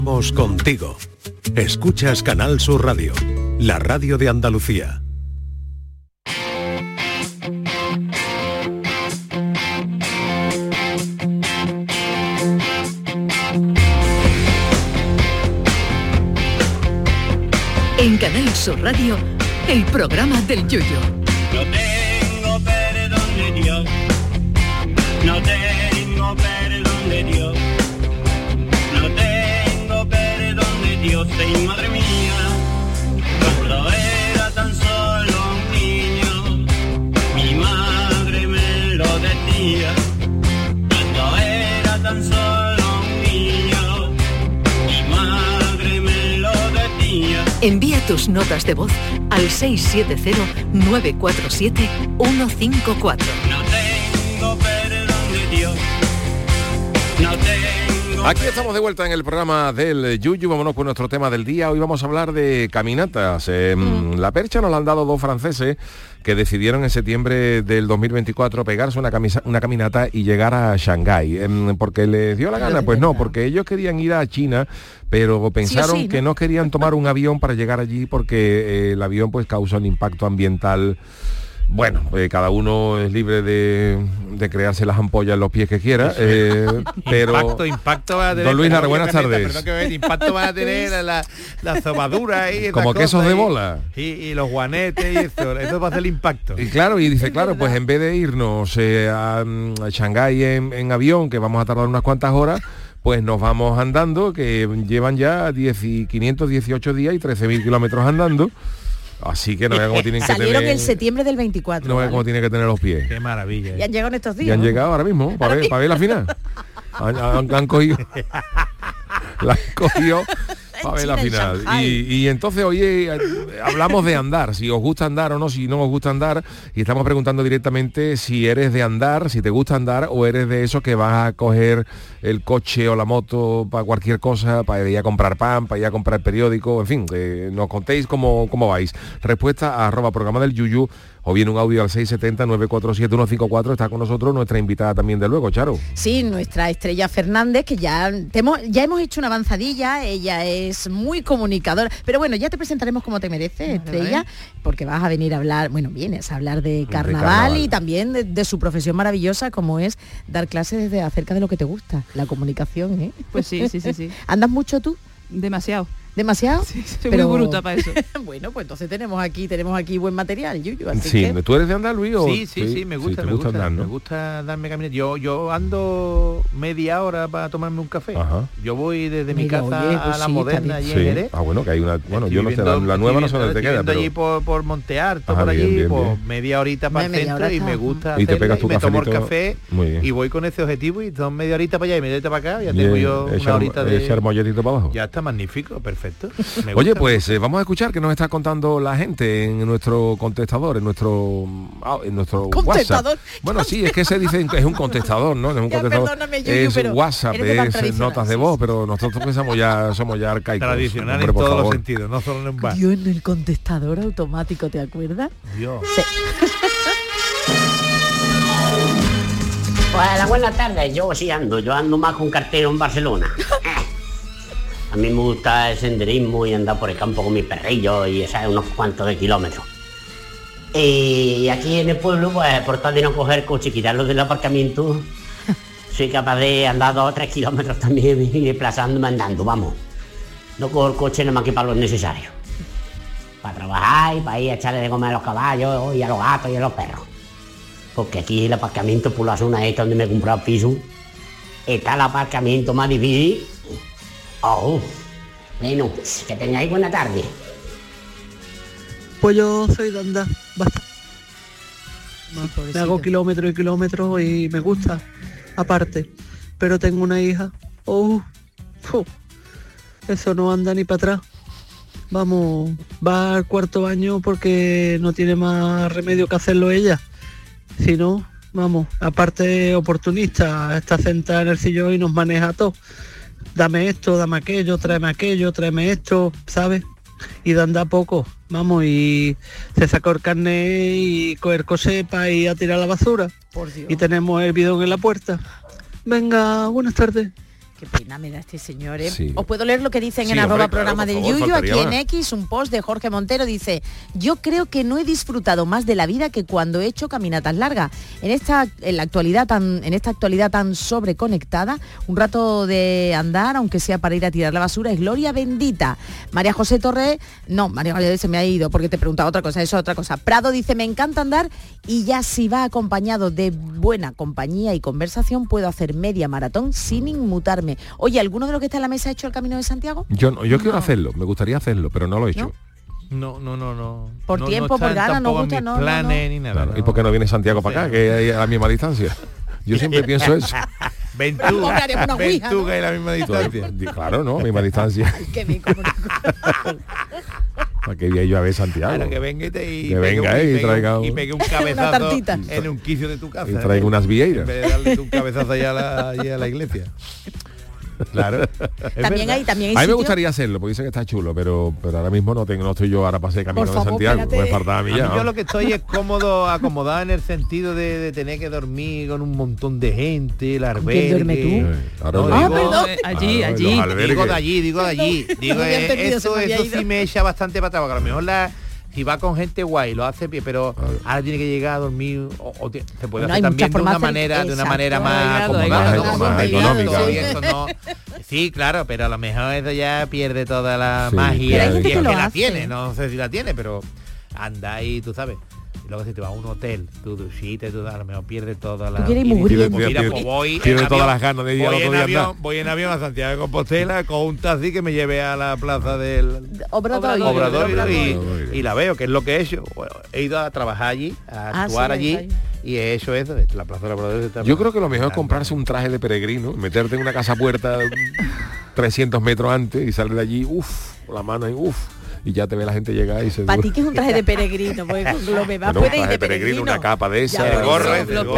Vamos contigo. Escuchas Canal Sur Radio, la radio de Andalucía. En Canal Sur Radio, el programa del Yuyu. No tengo perdón de Dios, no tengo perdón de Dios, no tengo perdón de Dios, y madre mía, cuando era tan solo un niño, mi madre me lo decía, cuando era tan solo un niño, mi madre me lo decía. Envía tus notas de voz al 670-947-154. No tengo perdón de Dios, no tengo... Aquí estamos de vuelta en el programa del Yuyu. Vámonos con nuestro tema del día. Hoy vamos a hablar de caminatas. La percha nos la han dado dos franceses que decidieron en septiembre del 2024 pegarse una caminata y llegar a Shanghái. ¿Porque les dio la gana? Pues no, porque ellos querían ir a China, pero pensaron sí, ¿no? que no querían tomar un avión para llegar allí porque el avión pues causa un impacto ambiental. Bueno, cada uno es libre de crearse las ampollas en los pies que quiera, pero... Impacto va a tener... Don Luis Lara, buenas tardes. Perdón que el impacto va a tener la sobadura y como quesos de bola. Y los guanetes y eso va a ser el impacto. Y claro, y dice, claro, pues en vez de irnos a Shanghái en avión, que vamos a tardar unas cuantas horas, pues nos vamos andando, que llevan ya 518 días y 13.000 kilómetros andando. Así que no vean cómo tienen que tener... Salieron en septiembre del 24. No vean cómo tienen que tener los pies. Qué maravilla. Y han llegado en estos días. Y han llegado ahora mismo, para ver la final. Han cogido... La han cogido para ver la final. Y entonces, oye, hablamos de andar, si os gusta andar o no, si no os gusta andar, y estamos preguntando directamente si eres de andar, si te gusta andar, o eres de esos que vas a coger el coche o la moto para cualquier cosa, para ir a comprar pan, para ir a comprar periódico, en fin, nos contéis cómo vais. Respuesta a @programa del Yuyu, o bien un audio al 670-947-154. Está con nosotros nuestra invitada también de luego, Charo. Sí, nuestra Estrella Fernández, que ya hemos hecho una avanzadilla. Ella es muy comunicadora, pero bueno, ya te presentaremos como te mereces, Estrella, porque vas a venir a hablar, vienes a hablar de carnaval y también de su profesión maravillosa, como es dar clases acerca de lo que te gusta, la comunicación, ¿eh? Pues sí. ¿Andas mucho tú? Demasiado. ¿Demasiado? Sí, soy muy bruta para eso. Bueno, pues entonces tenemos aquí buen material, Yuyu. Así sí, que... ¿tú eres de andar, Luis? Sí, me gusta andar, ¿no? Me gusta darme caminata. Yo ando media hora para tomarme un café. Ajá. Yo voy desde mi casa a la Moderna allí en Jerez. Ah, bueno, que hay una... Bueno, yo no sé, la nueva no sé dónde te queda, pero... allí por Montearto, por allí, bien. media horita para el centro y me gusta y te pegas tu me tomo el cafelito. café y voy con ese objetivo y son media horita para allá y media horita para acá. Ya tengo yo una horita de... Echar molletito para abajo. Ya está magnífico, perfecto. Oye, pues vamos a escuchar qué nos está contando la gente en nuestro contestador, en nuestro ¿Contestador? WhatsApp. Bueno, sí, es que se dice, es un contestador, ¿no? Es un contestador. Perdóname, Yuyu, es WhatsApp, es notas de voz, pero nosotros somos ya arcaicos. Tradicional en todos los sentidos, no solo en un bar. Yo en el contestador automático, ¿te acuerdas? Dios. Sí. Hola, buenas tardes. Yo ando más con cartero en Barcelona. A mí me gusta el senderismo y andar por el campo con mis perrillos y unos cuantos de kilómetros. Y aquí en el pueblo, pues por tal de no coger coche y quitarlo del aparcamiento, soy capaz de andar 2 o 3 kilómetros también y desplazándome andando, vamos. No cojo el coche nada más que para lo necesario. Para trabajar y para ir a echarle de comer a los caballos y a los gatos y a los perros. Porque aquí el aparcamiento por la zona esta donde me he comprado el piso, está el aparcamiento más difícil. Bueno, que tengáis buena tarde. Pues yo soy de andar bastante. Me hago kilómetros y kilómetros y me gusta, aparte. Pero tengo una hija. Eso no anda ni para atrás. Vamos, va al 4º año porque no tiene más remedio que hacerlo ella. Si no, vamos, aparte oportunista, está sentada en el sillón y nos maneja todo. Dame esto, dame aquello, tráeme esto, ¿sabes? Y de andar poco, vamos, y se sacó el carnet y coger coche para ir a tirar la basura. Por Dios. Y tenemos el bidón en la puerta. Venga, buenas tardes. Qué pena me da este señor, ¿eh? Sí. Os puedo leer lo que dicen Sí, en hombre, @programa claro, del por favor, Yuyu, aquí faltaría en más. X, un post de Jorge Montero dice: yo creo que no he disfrutado más de la vida que cuando he hecho caminatas largas. En esta actualidad tan sobreconectada, un rato de andar, aunque sea para ir a tirar la basura, es gloria bendita. María José Torres, no, María José se me ha ido porque te preguntaba otra cosa, eso es otra cosa. Prado dice: me encanta andar y ya si va acompañado de buena compañía y conversación puedo hacer media maratón sin inmutarme. Oye, ¿alguno de los que está en la mesa ha hecho el Camino de Santiago? Yo quiero hacerlo, me gustaría hacerlo, pero no lo he hecho. No. Por tiempo, por ganas, no gusta, no. Planes ni nada. Claro, ¿y por qué no viene Santiago para acá, que hay a la misma distancia? Yo siempre pienso eso. Ventuga y la misma distancia. Claro, ¿no? Misma distancia. Para que vaya yo a ver Santiago. Para que venga y pegue un cabezazo en un quicio de tu casa. Y traiga unas vieiras. En vez de darle un cabezazo allá a la iglesia. Claro. También hay a mí me gustaría hacerlo, porque dice que está chulo, pero ahora mismo no estoy yo ahora para hacer Camino de Santiago. Me faltaba a mí ya. Yo lo que estoy es acomodado en el sentido de tener que dormir con un montón de gente, el albergue. ¿Quién duerme tú? Perdón. Allí. Digo de allí. Digo, eso sí me echa bastante para atrás, porque a lo mejor si va con gente guay, lo hace bien, pero ahora tiene que llegar a dormir se puede hacer también de una manera más acomodada, más económica. Sí, claro, pero a lo mejor eso ya pierde toda la magia. Claro. Si es que la hace. tiene, no sé si la tiene, pero anda ahí, tú sabes. Y luego si te vas a un hotel, tú a lo mejor pierde toda la... Tú quieres mugriento. Tiene todas las ganas de ir al otro día. Voy en avión a Santiago de Compostela con un taxi que me lleve a la plaza del Obrador y la veo, que es lo que he hecho. Bueno, he ido a trabajar allí, a actuar allí. Y he hecho eso, la plaza del Obrador. Yo creo que lo mejor es comprarse un traje de peregrino, meterte en una casa puerta 300 metros antes y salir de allí, con la mano ahí, y ya te ve la gente llegar y se... Para ti que es un traje de peregrino, porque lo que va puede ir de peregrino. Una capa de esa, el gorro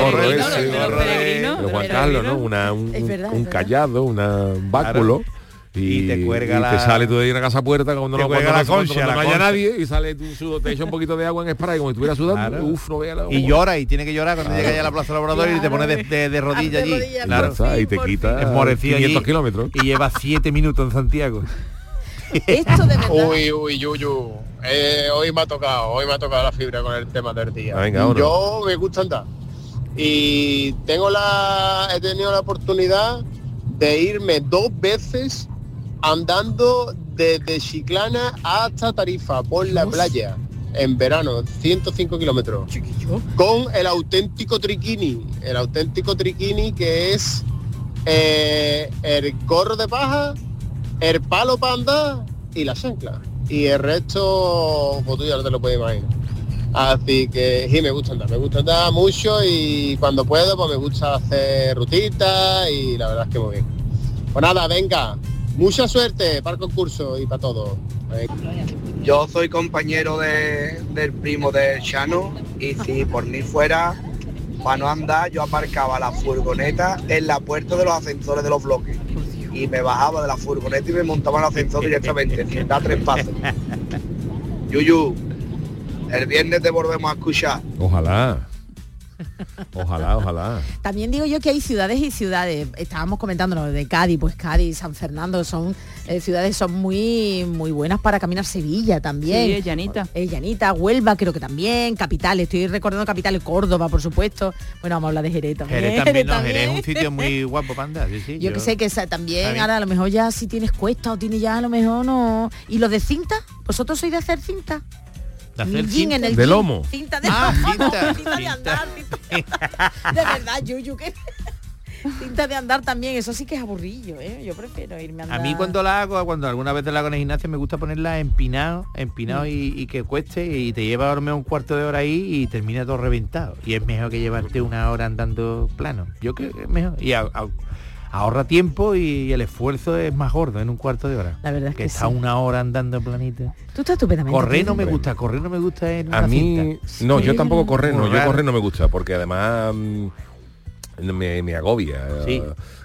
de Juan Carlos, ¿no? Un callado, un báculo. Y te cuelga y te sale tú de ahí a una casa puerta cuando no haya nadie y sale te echa un poquito de agua en spray como si estuviera sudando. No vea la... Y llora, y tiene que llorar cuando llega ya a la Plaza del Obrador y te pone de rodilla allí. Y te quita 500 kilómetros. Y lleva 7 minutos en Santiago. Esto de verdad. Uy, Yuyu. Hoy me ha tocado la fibra con el tema del día. Venga, yo me gusta andar. Y he tenido la oportunidad de irme 2 veces andando desde Chiclana hasta Tarifa por la playa en verano, 105 kilómetros. Con el auténtico triquini que es el gorro de paja, el palo para andar y la chancla. Y el resto, pues tú ya no te lo puedes imaginar. Así que sí, me gusta andar mucho y cuando puedo, pues me gusta hacer rutitas y la verdad es que muy bien. Pues nada, venga, mucha suerte para el concurso y para todo. Yo soy compañero del primo de Chano y si por mí fuera, para no andar, yo aparcaba la furgoneta en la puerta de los ascensores de los bloques. Y me bajaba de la furgoneta y me montaba en el ascensor directamente, sin dar 3 pasos. Yuyu, el viernes te volvemos a escuchar. Ojalá. También digo yo que hay ciudades y ciudades. Estábamos comentando lo de Cádiz, pues Cádiz, San Fernando son ciudades son muy muy buenas para caminar. Sevilla también. Sí, Llanita, Huelva creo que también, capitales, estoy recordando capitales, Córdoba, por supuesto. Bueno, vamos a hablar de Jerez también. Jerez es un sitio muy guapo para andar, sí. Yo que sé que también ahora a lo mejor ya si tienes cuesta o tienes ya a lo mejor no. ¿Y los de cinta? ¿Vosotros sois de hacer cinta? De lomo. Cinta de andar. De verdad, Yuyu, que cinta de andar también, eso sí que es aburrillo, ¿eh? Yo prefiero irme a andar. A mí cuando alguna vez la hago en el gimnasio me gusta ponerla empinado y que cueste y te lleva a dormir un cuarto de hora ahí y termina todo reventado. Y es mejor que llevarte 1 hora andando plano. Yo creo que es mejor. Y ahorra tiempo y el esfuerzo es más gordo en un cuarto de hora. La verdad es que está 1 hora andando planita. Tú estás estupendamente. Correr no me gusta en una a mí cinta. no, yo tampoco correr no me gusta porque además me agobia. Sí.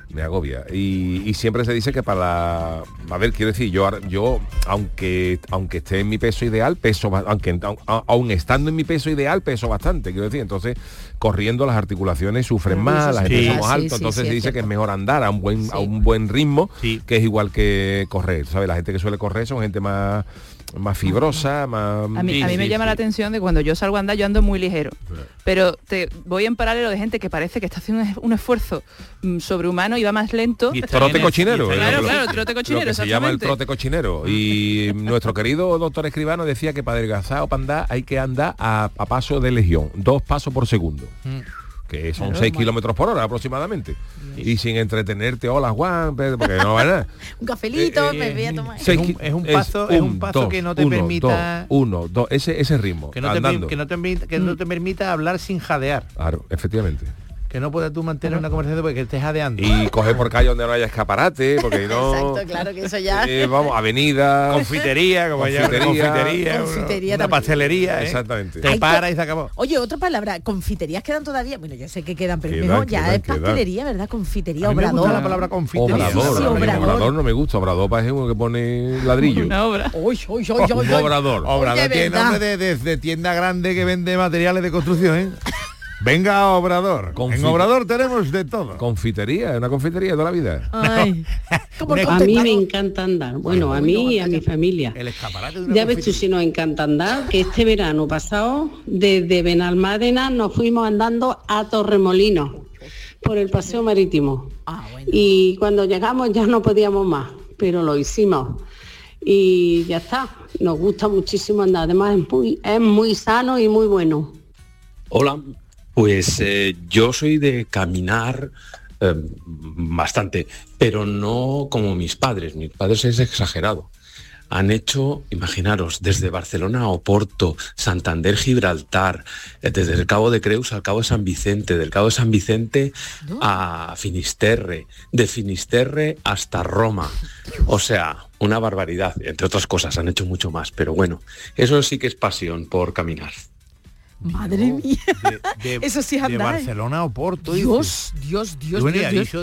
Me agobia. Y siempre se dice que para... A ver, quiero decir, yo aunque esté en mi peso ideal, peso... Aun estando en mi peso ideal, peso bastante, quiero decir. Entonces, corriendo las articulaciones sufren más, la gente somos altos, entonces se dice que es mejor andar a un buen ritmo, que es igual que correr, ¿sabes? La gente que suele correr son gente más fibrosa, más... A mí me llama la atención de cuando yo salgo a andar, yo ando muy ligero, pero te voy en paralelo de gente que parece que está haciendo un esfuerzo sobrehumano y va más lento. Trote cochinero. Claro, trote cochinero, lo que se llama el trote cochinero. Y nuestro querido doctor Escribano decía que para adelgazar o para andar hay que andar a paso de legión, 2 pasos por segundo. Que son 6 kilómetros por hora aproximadamente. Y sin entretenerte, hola Juan, porque no va a nada. Un cafelito, me voy a tomar. Es un paso que no te permita... ese ritmo, que no te permita hablar sin jadear. Claro, efectivamente. Que no puedas tú mantener una conversación porque estés jadeando. Y coger por calle donde no haya escaparate, porque no... Exacto, claro que eso ya... vamos, avenida... Confitería, una pastelería. Exactamente. Te para y se acabó. Oye, otra palabra, confiterías quedan todavía... Bueno, yo sé que quedan, pero mejor ya es pastelería, ¿verdad? Confitería, obrador. Me gusta la palabra confitería. Obrador no me gusta, obrador parece uno que pone ladrillo. Una obra. Un obrador. Obrador tiene nombre de tienda grande que vende materiales de construcción, ¿eh? Venga, Obrador. En Obrador tenemos de todo. Confitería, una confitería de toda la vida. Ay. A mí me encanta andar. Bueno, a mí y a mi familia. El escaparate de una ya ves tú si nos encanta andar, que este verano pasado, desde Benalmádena nos fuimos andando a Torremolinos, por el paseo marítimo. Y cuando llegamos ya no podíamos más, pero lo hicimos. Y ya está, nos gusta muchísimo andar. Además es muy sano y muy bueno. Hola. Pues yo soy de caminar bastante, pero no como mis padres. Mis padres es exagerado. Han hecho, imaginaros, desde Barcelona a Oporto, Santander, Gibraltar, desde el Cabo de Creus al Cabo de San Vicente, del Cabo de San Vicente a Finisterre, de Finisterre hasta Roma. O sea, una barbaridad. Entre otras cosas, han hecho mucho más. Pero bueno, eso sí que es pasión por caminar. Madre mía, eso sí es andar. De Barcelona a Oporto. Dios. Bueno, ha dicho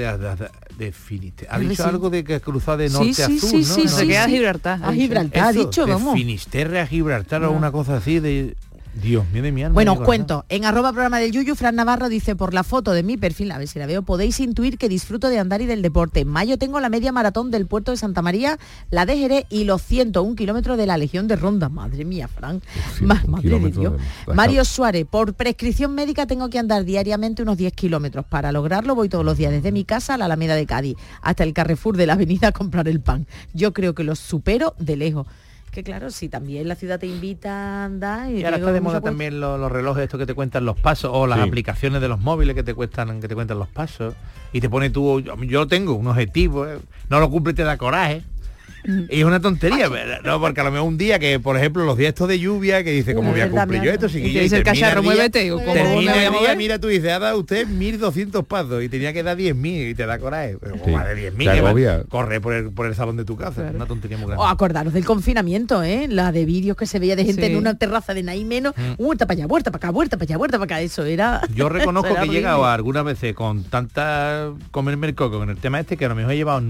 de Finisterre. Ha dicho algo de que ha cruzado de norte a sur, ¿no? Se queda a Gibraltar. A Gibraltar, ha dicho, vamos. De Finisterre a Gibraltar o una cosa así de... Dios mío de mi alma. Bueno, os cuento. En @programa del Yuyu, Fran Navarro dice, por la foto de mi perfil, a ver si la veo, podéis intuir que disfruto de andar y del deporte. En mayo tengo la media maratón del puerto de Santa María, la de Jerez y los 101 kilómetros de la Legión de Ronda. Madre mía, Fran. Madre de Dios. Mario Suárez, por prescripción médica tengo que andar diariamente unos 10 kilómetros. Para lograrlo voy todos los días desde mi casa a la Alameda de Cádiz hasta el Carrefour de la avenida a comprar el pan. Yo creo que los supero de lejos. Que claro, si también la ciudad te invita a andar... Y ahora está de moda también los relojes estos que te cuentan los pasos, o las aplicaciones de los móviles que te cuentan los pasos, y te pone tú, yo tengo un objetivo, no lo cumple, te da coraje. Y es una tontería, no, porque a lo mejor un día que, por ejemplo, los días estos de lluvia, que dice, ¿cómo voy a cumplir yo esto? Y dice el cacharro, muévete. Termina el día, mira, tú dices, ha dado usted 1.200 pasos y tenía que dar 10.000 y te da coraje. Pero más de 10.000, corre por el salón de tu casa. Claro. Una tontería muy grande. O acordaros del confinamiento, la de vídeos que se veía de gente en una terraza de nada menos, vuelta para allá, vuelta para acá, vuelta para allá, vuelta para acá. Eso era... Yo reconozco que he llegado algunas veces con tanta comerme el coco con el tema este, que a lo mejor he llevado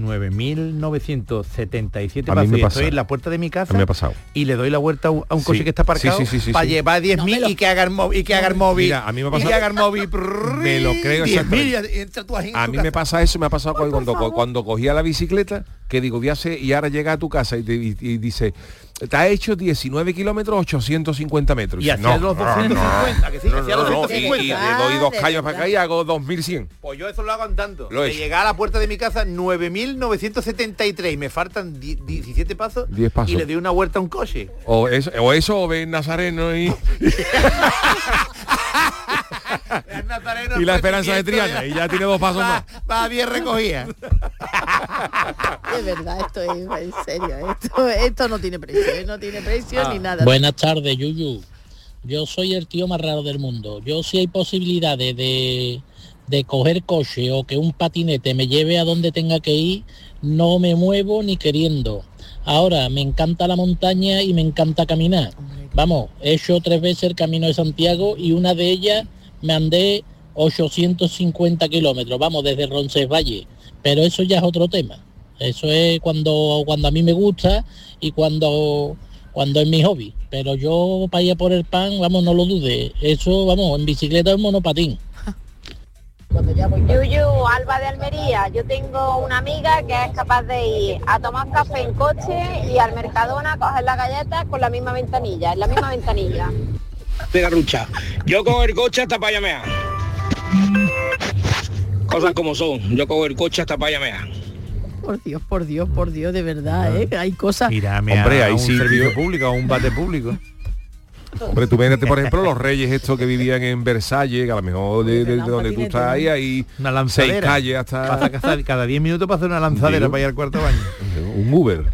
9.977 pasos. En la puerta de mi casa y le doy la vuelta a un coche que está aparcado para llevar 10.000 y que haga el móvil. Mira, a mí me pasa, y que haga el móvil. Me lo creo exactamente. A mí me pasa eso, me ha pasado cuando cogía la bicicleta, que digo, voy a hacer, y ahora llega a tu casa y dice, te ha hecho 19 kilómetros, 850 metros. Y hacía los 250, que sí, hacía los 250. Y le doy 2 callos para acá y hago 2100. Pues yo eso lo hago andando. De llegar a la puerta de mi casa, 9.973, me faltan 17 pasos, 10 pasos, y le doy una vuelta a un coche. O eso, o ven Nazareno y... y la Esperanza de Triana, y ya tiene 2 pasos más. Va bien recogida. Es verdad, esto es en serio, esto no tiene precio, ni nada. Buenas tardes, Yuyu. Yo soy el tío más raro del mundo. Yo, si hay posibilidades de coger coche o que un patinete me lleve a donde tenga que ir, no me muevo ni queriendo. Ahora, me encanta la montaña y me encanta caminar. Vamos, he hecho 3 veces el Camino de Santiago y una de ellas me andé 850 kilómetros, vamos, desde Roncesvalles, pero eso ya es otro tema. Eso es cuando a mí me gusta y cuando es mi hobby. Pero yo para ir a por el pan, vamos, no lo dude. Eso, vamos, en bicicleta o en monopatín. Yuyu, Alba de Almería. Yo tengo una amiga que es capaz de ir a tomar café en coche y al Mercadona a coger las galletas con la misma ventanilla, en la misma ventanilla. De Garrucha. Yo cojo el coche hasta para llamear. Cosas como son. Yo cojo el coche hasta para llamear. Por Dios, de verdad, ¿eh? Hay cosas... Hombre, hay un sitio servicio público, a un bate público. Hombre, tú véndete, por ejemplo, los reyes estos que vivían en Versalles, que a lo mejor de donde tú estás ahí hay una lanzadera. 6 calles hasta... Cada 10 minutos para hacer una lanzadera para ir al cuarto baño. Un Uber.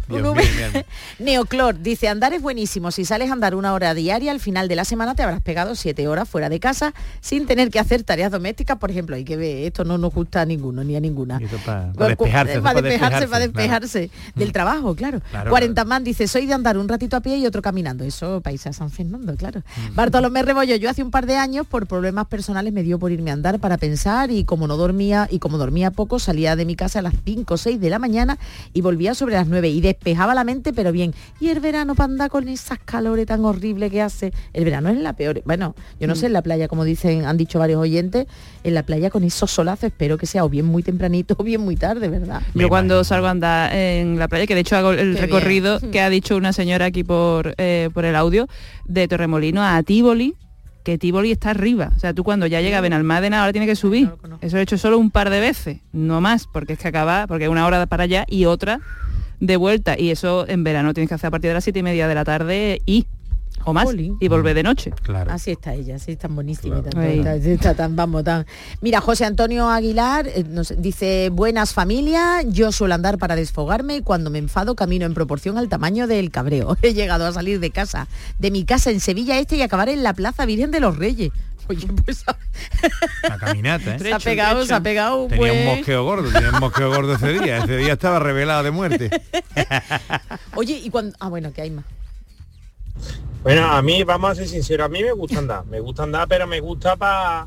Neoclor dice, andar es buenísimo. Si sales a andar 1 hora diaria, al final de la semana te habrás pegado 7 horas fuera de casa sin tener que hacer tareas domésticas, por ejemplo. Hay que ver, esto no nos gusta a ninguno, ni a ninguna. Para despejarse del trabajo, claro. 40 man dice, soy de andar un ratito a pie y otro caminando. Eso, país a San Fernando, claro. Bartolomé Rebollo, yo hace un par de años, por problemas personales, me dio por irme a andar para pensar y como dormía poco, salía de mi casa a las 5 o 6 de la mañana y volvía sobre las 9 y despejaba la mente, pero bien. Y el verano para andar con esas calores tan horribles que hace. El verano es la peor. Bueno, yo no sé, en la playa, como han dicho varios oyentes, en la playa con esos solazos espero que sea o bien muy tempranito o bien muy tarde, ¿verdad? Yo cuando salgo a andar en la playa, que de hecho hago el recorrido que ha dicho una señora aquí por el audio, de Torremolino a Tívoli, que Tívoli está arriba. O sea, tú cuando ya llega a Benalmádena ahora tienes que subir. Eso lo he hecho solo un par de veces, no más, porque es que porque es 1 hora para allá y otra de vuelta. Y eso en verano tienes que hacer a partir de las 7:30 de la tarde o más, y volver de noche. Claro. Así está ella, así tan buenísima. Claro. Está tan. Mira, José Antonio Aguilar nos dice, buenas familia, yo suelo andar para desfogarme y cuando me enfado camino en proporción al tamaño del cabreo. He llegado a salir de mi casa en Sevilla Este y acabar en la Plaza Virgen de los Reyes. Oye, pues la caminata, ¿eh? Se ha pegado. Tenía un mosqueo gordo ese día. Ese día estaba revelado de muerte. Oye, y cuando... bueno, que hay más. Bueno, a mí, vamos a ser sinceros, a mí me gusta andar, pero me gusta para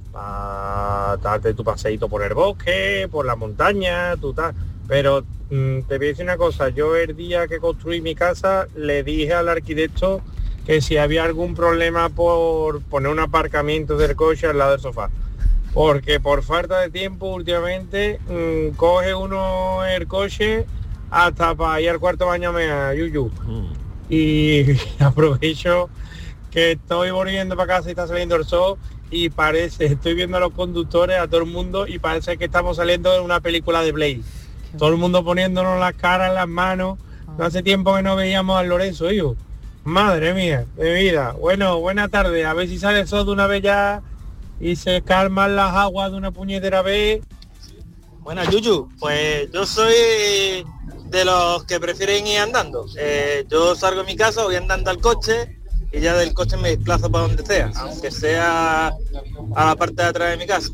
darte tu paseíto por el bosque, por la montaña, pero te voy a decir una cosa, yo el día que construí mi casa le dije al arquitecto que si había algún problema por poner un aparcamiento del coche al lado del sofá, porque por falta de tiempo últimamente coge uno el coche hasta para ir al cuarto baño a Yuyu. Y aprovecho que estoy volviendo para casa y está saliendo el sol y estoy viendo a los conductores, a todo el mundo, y parece que estamos saliendo de una película de Blade. Todo el mundo poniéndonos las caras, las manos. No hace tiempo que no veíamos al Lorenzo, hijo. Madre mía, de vida. Bueno, buena tarde. A ver si sale el sol de una vez ya y se calman las aguas de una puñetera vez. Buenas, Yuyu. Pues yo soy de los que prefieren ir andando. Yo salgo de mi casa, voy andando al coche y ya del coche me desplazo para donde sea, aunque sea a la parte de atrás de mi casa.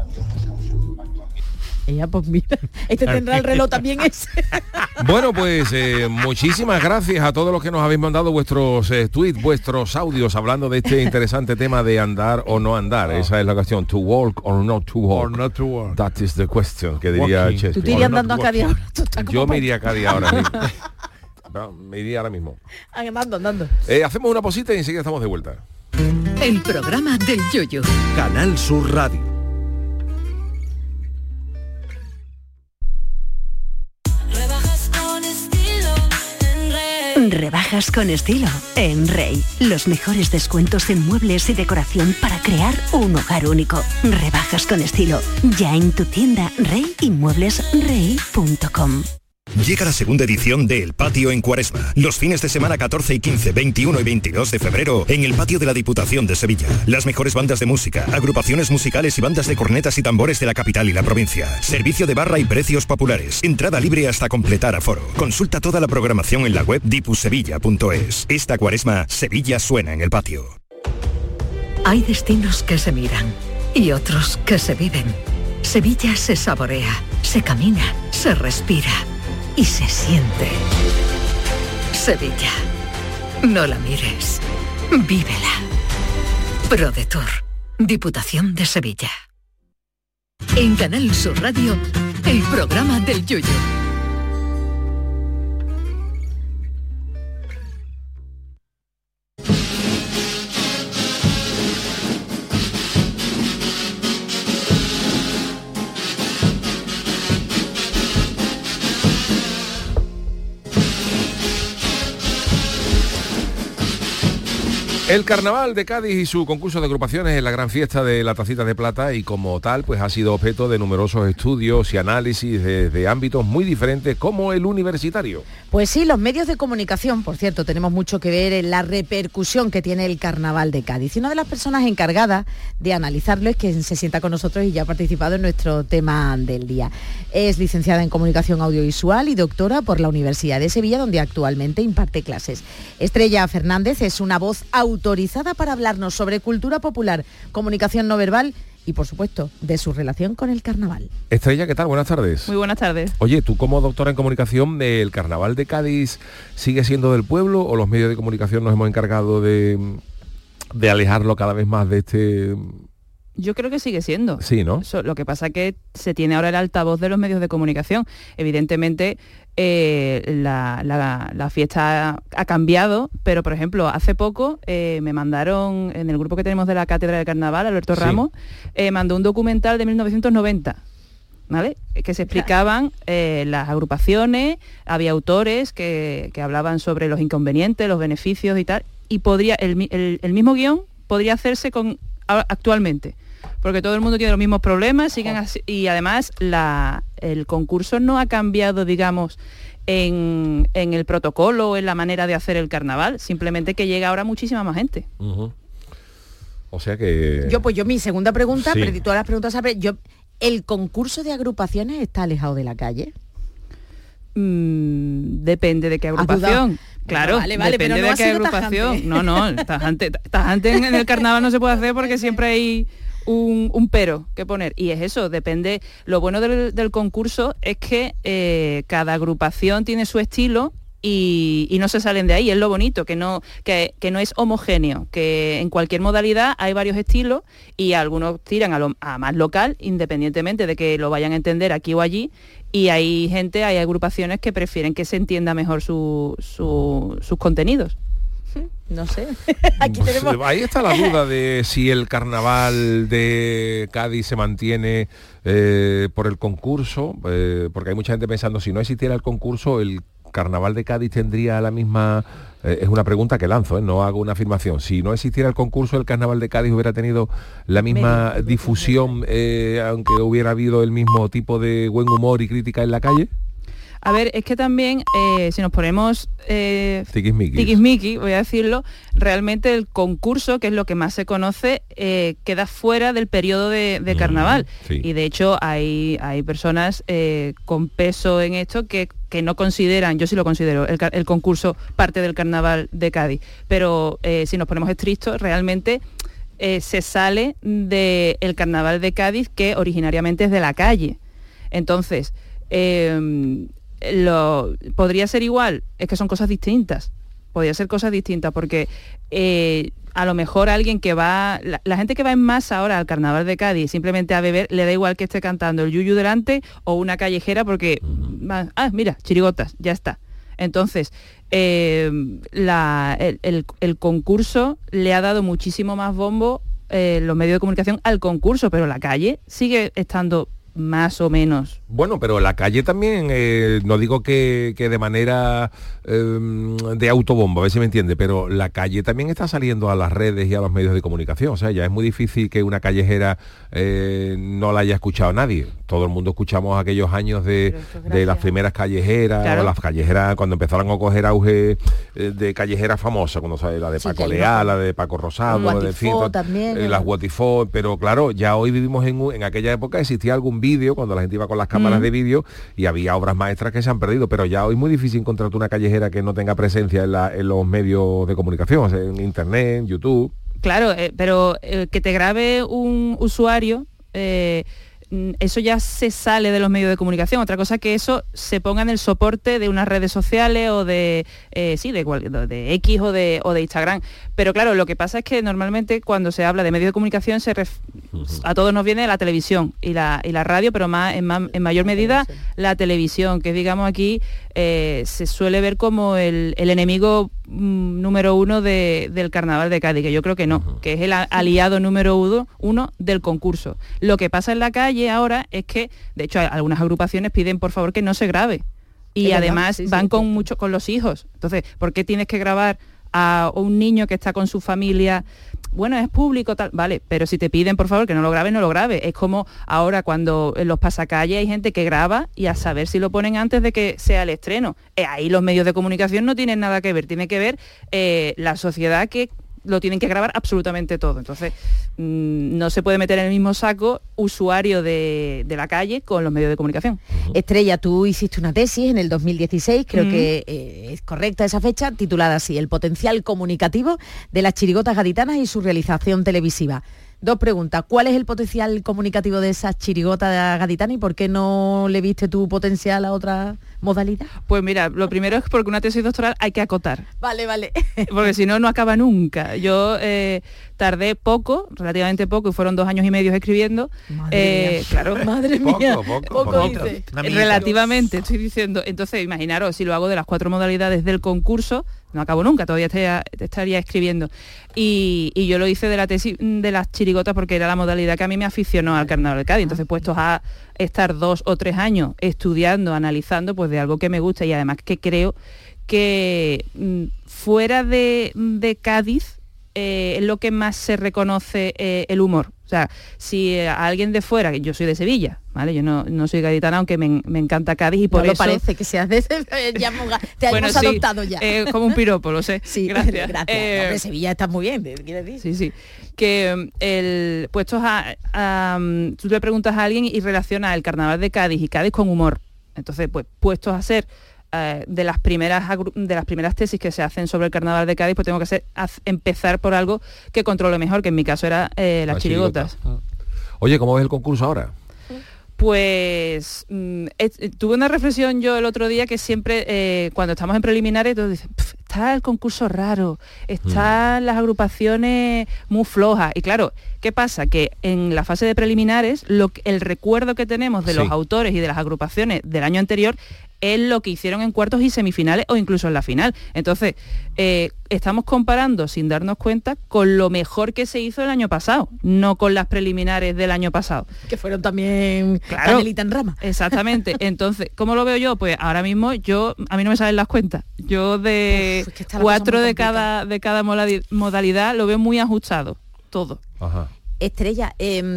Ella, pues mira, tendrá el reloj también ese. Bueno, pues muchísimas gracias a todos los que nos habéis mandado vuestros tweets, vuestros audios hablando de este interesante tema de andar o no andar. Esa es la cuestión, to walk or not to walk. Or not to walk. That is the question, que diría Shakespeare. ¿Tú te irías andando a Cádiz ahora? Yo me iría a Cádiz ahora mismo. Me iría ahora mismo. Andando. Hacemos una posita y enseguida estamos de vuelta. El programa del Yoyo. Canal Sur Radio. Rebajas con estilo en Rey. Los mejores descuentos en muebles y decoración para crear un hogar único. Rebajas con estilo. Ya en tu tienda Rey y mueblesrey.com. Llega la segunda edición de El Patio en Cuaresma. Los fines de semana 14 y 15, 21 y 22 de febrero en el patio de la Diputación de Sevilla. Las mejores bandas de música, agrupaciones musicales y bandas de cornetas y tambores de la capital y la provincia. Servicio de barra y precios populares. Entrada libre hasta completar aforo. Consulta toda la programación en la web dipusevilla.es. Esta Cuaresma, Sevilla suena en el patio. Hay destinos que se miran y otros que se viven. Sevilla se saborea, se camina, se respira y se siente. Sevilla. No la mires. Vívela. ProDetour. Diputación de Sevilla. En Canal Sur Radio, el programa del Yoyo. El Carnaval de Cádiz y su concurso de agrupaciones es la gran fiesta de la Tacita de Plata y como tal pues ha sido objeto de numerosos estudios y análisis de ámbitos muy diferentes como el universitario. Pues sí, los medios de comunicación, por cierto, tenemos mucho que ver en la repercusión que tiene el Carnaval de Cádiz. Y una de las personas encargadas de analizarlo es quien se sienta con nosotros y ya ha participado en nuestro tema del día. Es licenciada en Comunicación Audiovisual y doctora por la Universidad de Sevilla, donde actualmente imparte clases. Estrella Fernández es una voz autorizada para hablarnos sobre cultura popular, comunicación no verbal y, por supuesto, de su relación con el carnaval. Estrella, ¿qué tal? Buenas tardes. Muy buenas tardes. Oye, tú como doctora en comunicación, ¿el Carnaval de Cádiz sigue siendo del pueblo o los medios de comunicación nos hemos encargado de alejarlo cada vez más de este...? Yo creo que sigue siendo. Sí, ¿no? Lo que pasa es que se tiene ahora el altavoz de los medios de comunicación. Evidentemente, la fiesta ha cambiado, pero, por ejemplo, hace poco me mandaron, en el grupo que tenemos de la Cátedra de Carnaval, Alberto Ramos, mandó un documental de 1990. ¿Vale? Que se explicaban las agrupaciones, había autores que hablaban sobre los inconvenientes, los beneficios y tal, y podría el mismo guión podría hacerse actualmente, porque todo el mundo tiene los mismos problemas, siguen así, y además el concurso no ha cambiado, digamos, en el protocolo o en la manera de hacer el carnaval, simplemente que llega ahora muchísima más gente. Uh-huh. O sea que... Yo mi segunda pregunta, Sí. pero todas las preguntas ¿el concurso de agrupaciones está alejado de la calle? Depende de qué agrupación. Claro, Vale, depende pero no de ha qué sido agrupación. tajante. Tajante en el carnaval no se puede hacer porque siempre hay un pero que poner. Y es eso, depende. Lo bueno del concurso es que cada agrupación tiene su estilo y no se salen de ahí. Es lo bonito, que no es homogéneo, que en cualquier modalidad hay varios estilos y algunos tiran a más local, independientemente de que lo vayan a entender aquí o allí. Y hay agrupaciones que prefieren que se entienda mejor sus contenidos. No sé. Aquí tenemos... Ahí está la duda de si el Carnaval de Cádiz se mantiene por el concurso, porque hay mucha gente pensando, si no existiera el concurso, el Carnaval de Cádiz tendría la misma... es una pregunta que lanzo, no hago una afirmación. Si no existiera el concurso, el Carnaval de Cádiz hubiera tenido la misma difusión, aunque hubiera habido el mismo tipo de buen humor y crítica en la calle. A ver, es que también, si nos ponemos tiquismiquis, voy a decirlo, realmente el concurso, que es lo que más se conoce, queda fuera del periodo de carnaval. Sí. Y de hecho hay personas con peso en esto que no consideran, yo sí lo considero, el concurso parte del Carnaval de Cádiz. Pero si nos ponemos estrictos, realmente se sale del Carnaval de Cádiz, que originariamente es de la calle. Entonces... podría ser igual, es que son cosas distintas, podría ser cosas distintas porque a lo mejor alguien que va, la gente que va en masa ahora al Carnaval de Cádiz simplemente a beber, le da igual que esté cantando el yuyu delante o una callejera porque, mira, chirigotas, ya está. Entonces, el concurso le ha dado muchísimo más bombo los medios de comunicación al concurso, pero la calle sigue estando más o menos. Bueno, pero la calle también, no digo que de manera de autobombo, a ver si me entiende, pero la calle también está saliendo a las redes y a los medios de comunicación. O sea, ya es muy difícil que una callejera no la haya escuchado nadie. Todo el mundo escuchamos aquellos años de las primeras callejeras, claro. O las callejeras cuando empezaron a coger auge de callejeras famosas, cuando sale la de Paco Leal, la de Paco Rosado, las Guatifó, pero claro, ya hoy vivimos en aquella época, existía algún vídeo cuando la gente iba con las cámaras de vídeo y había obras maestras que se han perdido, pero ya hoy es muy difícil encontrarte una callejera que no tenga presencia en los medios de comunicación, o sea, en internet, en YouTube. Claro, pero que te grabe un usuario eso ya se sale de los medios de comunicación. Otra cosa es que eso se ponga en el soporte de unas redes sociales o de X o de Instagram. Pero claro, lo que pasa es que normalmente cuando se habla de medios de comunicación a todos nos viene la televisión y la radio, pero en mayor medida la televisión, que digamos aquí se suele ver como el enemigo número uno del Carnaval de Cádiz, que yo creo que no, que es el aliado número uno del concurso. Lo que pasa en la calle ahora es que, de hecho, algunas agrupaciones piden por favor que no se grabe. Y además van con los hijos. Entonces, ¿por qué tienes que grabar a un niño que está con su familia? Bueno, es público, tal, vale, pero si te piden por favor que no lo grabes, no lo grabes. Es como ahora cuando en los pasacalles hay gente que graba y a saber si lo ponen antes de que sea el estreno. Ahí los medios de comunicación no tienen nada que ver, tiene que ver la sociedad, que lo tienen que grabar absolutamente todo. Entonces, no se puede meter en el mismo saco usuario de la calle con los medios de comunicación. Estrella, tú hiciste una tesis en el 2016, creo que es correcta esa fecha, titulada así: El potencial comunicativo de las chirigotas gaditanas y su realización televisiva. 2 preguntas. ¿Cuál es el potencial comunicativo de esas chirigotas gaditanas y por qué no le viste tu potencial a otra modalidad? Pues mira, lo primero es porque una tesis doctoral hay que acotar. Vale. Porque si no, no acaba nunca. Yo tardé relativamente poco, y fueron 2 años y medio escribiendo. Madre mía. Claro. Madre mía. Poco dice. Relativamente, estoy diciendo. Entonces, imaginaros, si lo hago de las 4 modalidades del concurso, no acabo nunca, todavía estaría escribiendo. Y yo lo hice de la tesis de las chirigotas porque era la modalidad que a mí me aficionó al Carnaval de Cádiz. Entonces, puestos a estar 2 o 3 años estudiando, analizando, pues de algo que me gusta, y además que creo que fuera de Cádiz es lo que más se reconoce el humor. O sea, si a alguien de fuera, que yo soy de Sevilla, ¿vale? Yo no soy gaditana, aunque me encanta Cádiz, y por no eso... parece que seas de te hemos adoptado ya. Como un piropo, lo sé. Sí, gracias. Hombre, Sevilla estás muy bien, ¿quieres decir? Sí. Que puestos tú le preguntas a alguien y relaciona el Carnaval de Cádiz y Cádiz con humor. Entonces, pues puestos a ser de las primeras tesis que se hacen sobre el Carnaval de Cádiz, pues tengo que empezar por algo que controle mejor, que en mi caso era las chirigotas. Oye, ¿cómo ves el concurso ahora? Pues tuve una reflexión yo el otro día, que siempre cuando estamos en preliminares todos dicen, está el concurso raro, están las agrupaciones muy flojas. Y claro, ¿qué pasa? Que en la fase de preliminares el recuerdo que tenemos de los autores y de las agrupaciones del año anterior es lo que hicieron en cuartos y semifinales o incluso en la final. Entonces, estamos comparando sin darnos cuenta con lo mejor que se hizo el año pasado, no con las preliminares del año pasado. Que fueron también canelita en rama. Exactamente. Entonces, ¿cómo lo veo yo? Pues ahora mismo a mí no me salen las cuentas. Yo de 4 de cada modalidad lo veo muy ajustado, todo. Ajá. Estrella,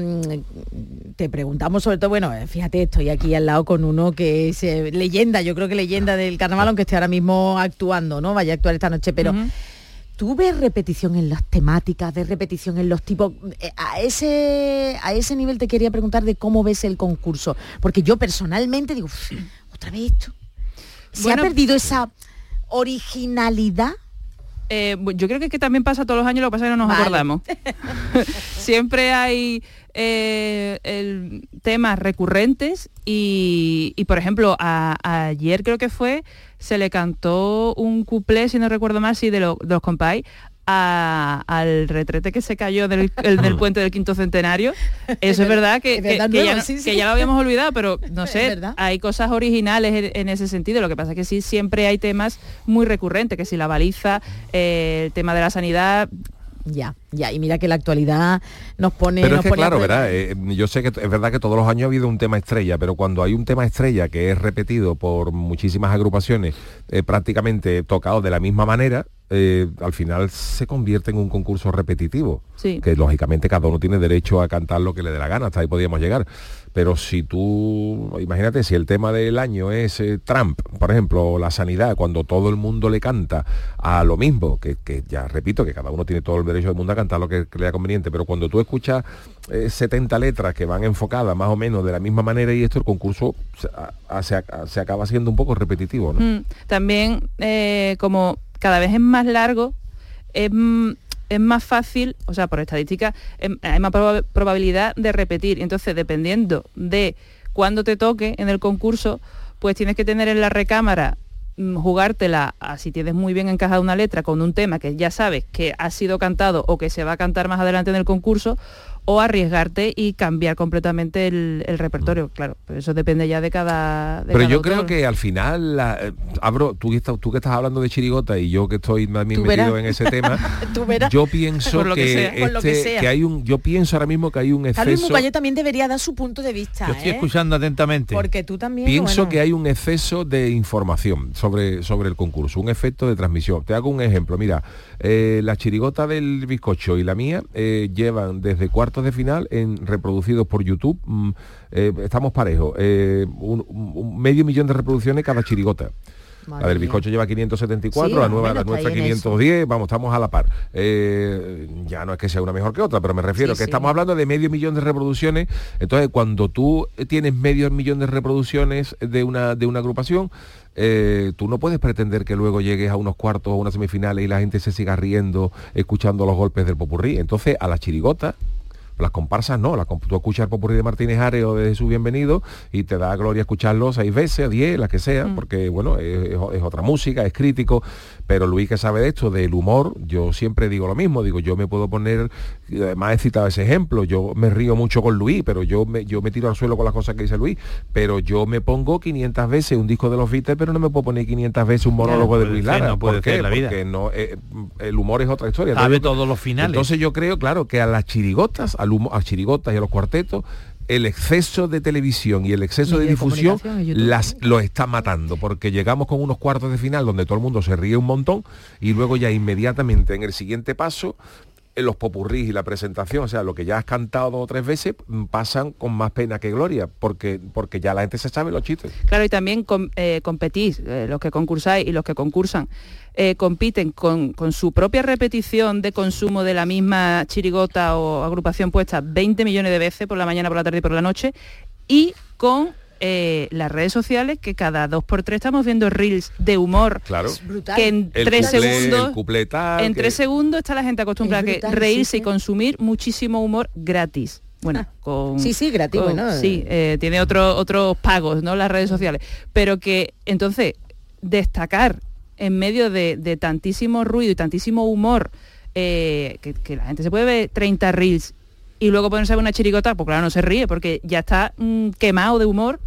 te preguntamos sobre todo, bueno, fíjate, estoy aquí al lado con uno que es leyenda, yo creo que leyenda del carnaval, aunque esté ahora mismo actuando, ¿no? Vaya a actuar esta noche, pero ¿tú ves repetición en las temáticas, ves repetición en los tipos? A ese nivel te quería preguntar de cómo ves el concurso, porque yo personalmente digo, otra vez esto. ¿Se ha perdido esa originalidad? Yo creo que también pasa todos los años, lo que pasa es que no nos acordamos. Siempre hay temas recurrentes y por ejemplo, ayer creo que se le cantó un cuplé, si no recuerdo mal, de los compáis, al retrete que se cayó del puente del 5º centenario. Eso es verdad que ya lo habíamos olvidado, pero no sé, hay cosas originales en ese sentido. Lo que pasa es que sí, siempre hay temas muy recurrentes, que si la baliza, el tema de la sanidad. Ya, y mira que la actualidad nos pone... Pero es que claro, ¿verdad? Yo sé que es verdad que todos los años ha habido un tema estrella, pero cuando hay un tema estrella que es repetido por muchísimas agrupaciones, prácticamente tocado de la misma manera, al final se convierte en un concurso repetitivo, que lógicamente cada uno tiene derecho a cantar lo que le dé la gana, hasta ahí podíamos llegar. Pero si tú, imagínate, si el tema del año es Trump, por ejemplo, o la sanidad, cuando todo el mundo le canta a lo mismo, que ya repito, que cada uno tiene todo el derecho del mundo a cantar lo que le da conveniente, pero cuando tú escuchas 70 letras que van enfocadas más o menos de la misma manera, y esto, el concurso se acaba siendo un poco repetitivo, ¿no? También, como cada vez es más largo, es más fácil, o sea, por estadística, hay más probabilidad de repetir. Entonces, dependiendo de cuándo te toque en el concurso, pues tienes que tener en la recámara, jugártela, si tienes muy bien encajada una letra con un tema que ya sabes que ha sido cantado o que se va a cantar más adelante en el concurso, o arriesgarte y cambiar completamente el repertorio. Claro, pero eso depende ya de cada pero yo autor. creo que al final, tú que estás hablando de chirigota y yo que estoy más bien metido en ese tema, yo pienso yo pienso ahora mismo que hay un exceso. Carlos Mucaño también debería dar su punto de vista. Yo estoy escuchando atentamente. Porque tú también. Pienso que hay un exceso de información sobre el concurso, un efecto de transmisión. Te hago un ejemplo. Mira, la chirigota del bizcocho y la mía llevan desde cuartos de final reproducidos por YouTube, estamos parejos, un medio millón de reproducciones cada chirigota. Madre la del bizcocho lleva 574, sí, la nuestra 510, vamos, estamos a la par. Ya no es que sea una mejor que otra, pero me refiero que estamos hablando de medio millón de reproducciones. Entonces, cuando tú tienes medio millón de reproducciones de una agrupación, tú no puedes pretender que luego llegues a unos cuartos o unas semifinales y la gente se siga riendo, escuchando los golpes del popurrí. Entonces, a la chirigota, las comparsas no, tú escuchas el popurrí de Martínez Ares o de Jesús Bienvenido y te da gloria escucharlo 6 veces, 10, las que sea, porque bueno, es otra música, es crítico, pero Luis, que sabe de esto, del humor, yo siempre digo lo mismo, yo me puedo poner, además he citado ese ejemplo, yo me río mucho con Luis, pero yo me tiro al suelo con las cosas que dice Luis, pero yo me pongo 500 veces un disco de los Beatles, pero no me puedo poner 500 veces un monólogo de Luis Lara. No puede ser la vida. Porque no, el humor es otra historia. Sabe todos los finales. Entonces yo creo, claro, que a las chirigotas, a chirigotas y a los cuartetos, el exceso de televisión y el exceso de difusión lo está matando, porque llegamos con unos cuartos de final donde todo el mundo se ríe un montón y luego ya inmediatamente en el siguiente paso los popurrís y la presentación, o sea, lo que ya has cantado 2 o 3 veces, pasan con más pena que gloria, porque ya la gente se sabe los chistes. Claro, y también competís, los que concursáis y los que concursan, compiten con su propia repetición de consumo de la misma chirigota o agrupación puesta 20 millones de veces por la mañana, por la tarde y por la noche, y con las redes sociales, que cada 2x3 estamos viendo reels de humor, claro, que en 3 segundos en 3 segundos está la gente acostumbrada a que reírse y consumir muchísimo humor gratis. Bueno, gratis, tiene otros pagos, ¿no? Las redes sociales, pero que entonces destacar en medio de tantísimo ruido y tantísimo humor, que la gente se puede ver 30 reels y luego ponerse a ver una chirigota, pues claro, no se ríe porque ya está quemado de humor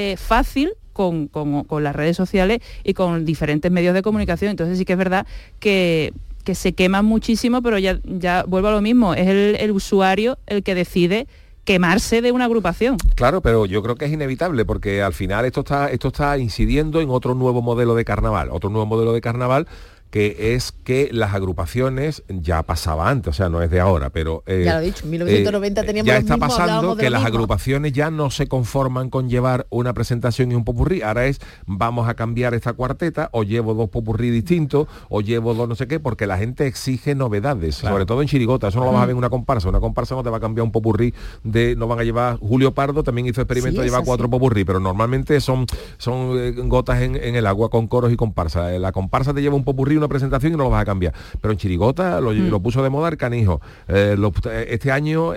fácil con las redes sociales y con diferentes medios de comunicación. Entonces sí que es verdad que se queman muchísimo, pero ya vuelvo a lo mismo, es el usuario el que decide quemarse de una agrupación. Claro, pero yo creo que es inevitable, porque al final esto está incidiendo en otro nuevo modelo de carnaval, que es que las agrupaciones, ya pasaba antes, o sea, no es de ahora, pero ya lo he dicho, en 1990 teníamos ya está pasando que las agrupaciones ya no se conforman con llevar una presentación y un popurrí, ahora es, vamos a cambiar esta cuarteta, o llevo 2 popurrí distintos, o llevo 2 no sé qué, porque la gente exige novedades, sobre todo en chirigota, eso no lo vas a ver en una comparsa no te va a cambiar un popurrí no van a llevar, Julio Pardo también hizo experimento de llevar 4 popurrí, pero normalmente son gotas en el agua con coros y comparsa. La comparsa te lleva un popurrí, una presentación y no lo vas a cambiar, pero en chirigota lo puso de moda el canijo. Este año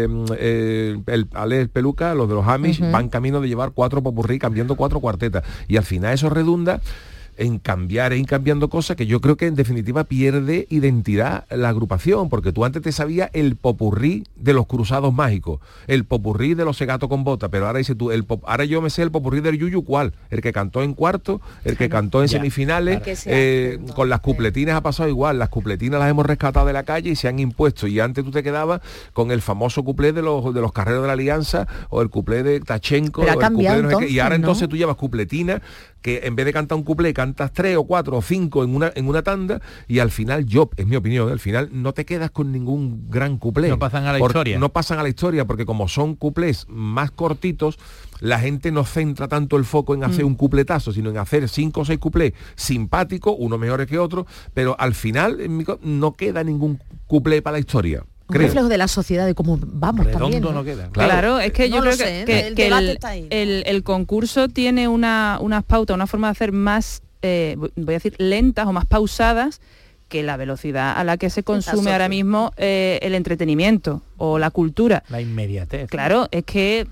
Ale Peluca, los de los Amish, van camino de llevar 4 popurrí, cambiando 4 cuartetas, y al final eso redunda en cambiar e ir cambiando cosas que yo creo que en definitiva pierde identidad la agrupación, porque tú antes te sabías el popurrí de los Cruzados Mágicos, el popurrí de los Segatos con Bota, pero ahora dices tú, ahora yo me sé el popurrí del Yuyu, ¿cuál? El que cantó en cuarto, el que cantó en semifinales, con las cupletinas ha pasado igual, las cupletinas las hemos rescatado de la calle y se han impuesto, y antes tú te quedabas con el famoso cuplé de los Carreros de la Alianza, o el cuplé de Tachenko, o el cuplé de no sé qué, y ahora entonces tú llevas cupletinas que en vez de cantar un cuplé cantas 3 o 4 o 5 en una tanda, y al final, es mi opinión, al final no te quedas con ningún gran cuplé. No pasan a la historia. No pasan a la historia, porque como son cuplés más cortitos, la gente no centra tanto el foco en hacer un cupletazo, sino en hacer 5 o 6 cuplés simpáticos, unos mejores que otros, pero al final no queda ningún cuplé para la historia. Un reflejo de la sociedad, de cómo vamos también, ¿no? No queda. Claro, es que yo creo que el concurso tiene unas pautas, una forma de hacer más, voy a decir, lentas o más pausadas que la velocidad a la que se consume ahora mismo el entretenimiento o la cultura. La inmediatez. Claro, es que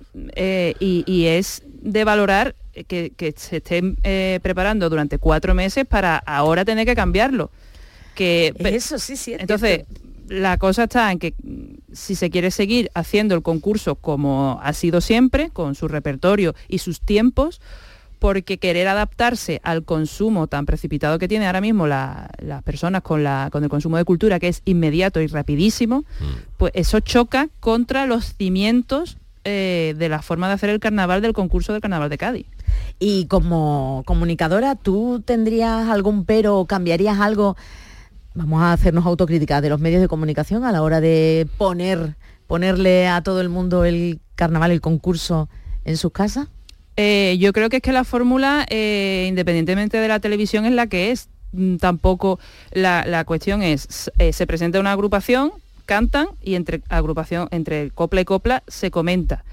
y es de valorar que se estén preparando durante 4 meses para ahora tener que cambiarlo. Eso sí, cierto. Entonces, la cosa está en que si se quiere seguir haciendo el concurso como ha sido siempre, con su repertorio y sus tiempos, porque querer adaptarse al consumo tan precipitado que tienen ahora mismo las personas con el consumo de cultura, que es inmediato y rapidísimo, pues eso choca contra los cimientos de la forma de hacer el carnaval del concurso del Carnaval de Cádiz. Y como comunicadora, ¿tú tendrías algún pero o cambiarías algo? Vamos a hacernos autocríticas de los medios de comunicación a la hora de ponerle a todo el mundo el carnaval, el concurso en sus casas. Yo creo que es que la fórmula, independientemente de la televisión, es la que es. Tampoco la cuestión es, se presenta una agrupación, cantan y entre copla y copla se comenta.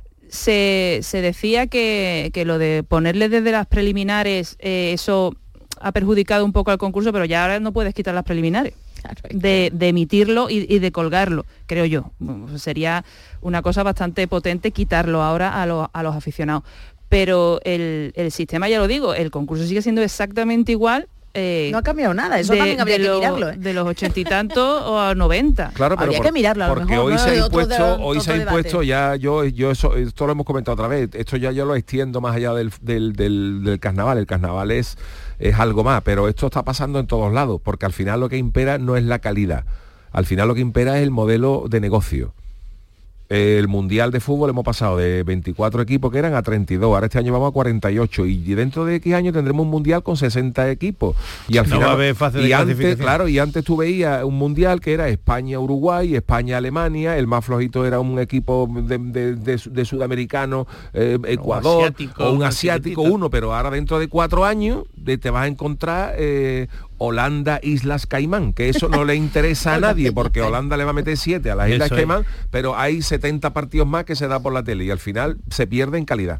Se decía que lo de ponerle desde las preliminares, eso ha perjudicado un poco al concurso, pero ya ahora no puedes quitar las preliminares. Claro, de emitirlo y de colgarlo, creo yo. Sería una cosa bastante potente quitarlo ahora a los aficionados. Pero el sistema, ya lo digo, el concurso sigue siendo exactamente igual. No ha cambiado nada, eso también habría que mirarlo. De los 80 y tantos o a 90. Claro, pero habría que mirarlo a lo porque mejor. Hoy se ha impuesto ya, yo eso, esto lo hemos comentado otra vez, esto ya yo lo extiendo más allá del carnaval. El carnaval es algo más, pero esto está pasando en todos lados, porque al final lo que impera no es la calidad, al final lo que impera es el modelo de negocio. El Mundial de Fútbol hemos pasado de 24 equipos que eran a 32, ahora este año vamos a 48 y dentro de X años tendremos un Mundial con 60 equipos y al final va a haber fase de clasificación. y antes tú veías un Mundial que era España-Uruguay, España-Alemania, el más flojito era un equipo de sudamericano, Ecuador, o un asiático, pero ahora dentro de 4 años te vas a encontrar Holanda, Islas Caimán, que eso no le interesa a nadie, porque Holanda le va a meter 7 a las Islas Caimán, pero hay 70 partidos más que se da por la tele y al final se pierde en calidad.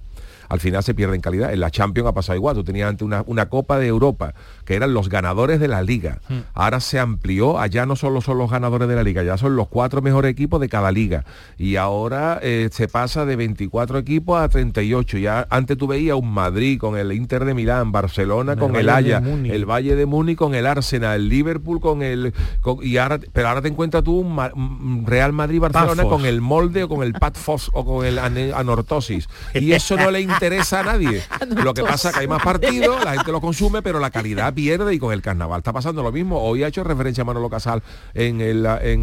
En la Champions ha pasado igual. Tú tenías antes una Copa de Europa, que eran los ganadores de la liga. Ahora se amplió, allá no solo son los ganadores de la liga, ya son los 4 mejores equipos de cada liga. Y ahora se pasa de 24 equipos a 38. Ya antes tú veías un Madrid con el Inter de Milán, Barcelona con el Ajax, el Valle de Múnich con el Arsenal, el Liverpool pero ahora te encuentras tú un Real Madrid-Barcelona con el Molde o con el Patfos o con el Anortosis. Y eso no le interesa a nadie. Lo que pasa es que hay más partidos, la gente lo consume, pero la calidad pierde y con el carnaval está pasando lo mismo. Hoy ha hecho referencia a Manolo Casal en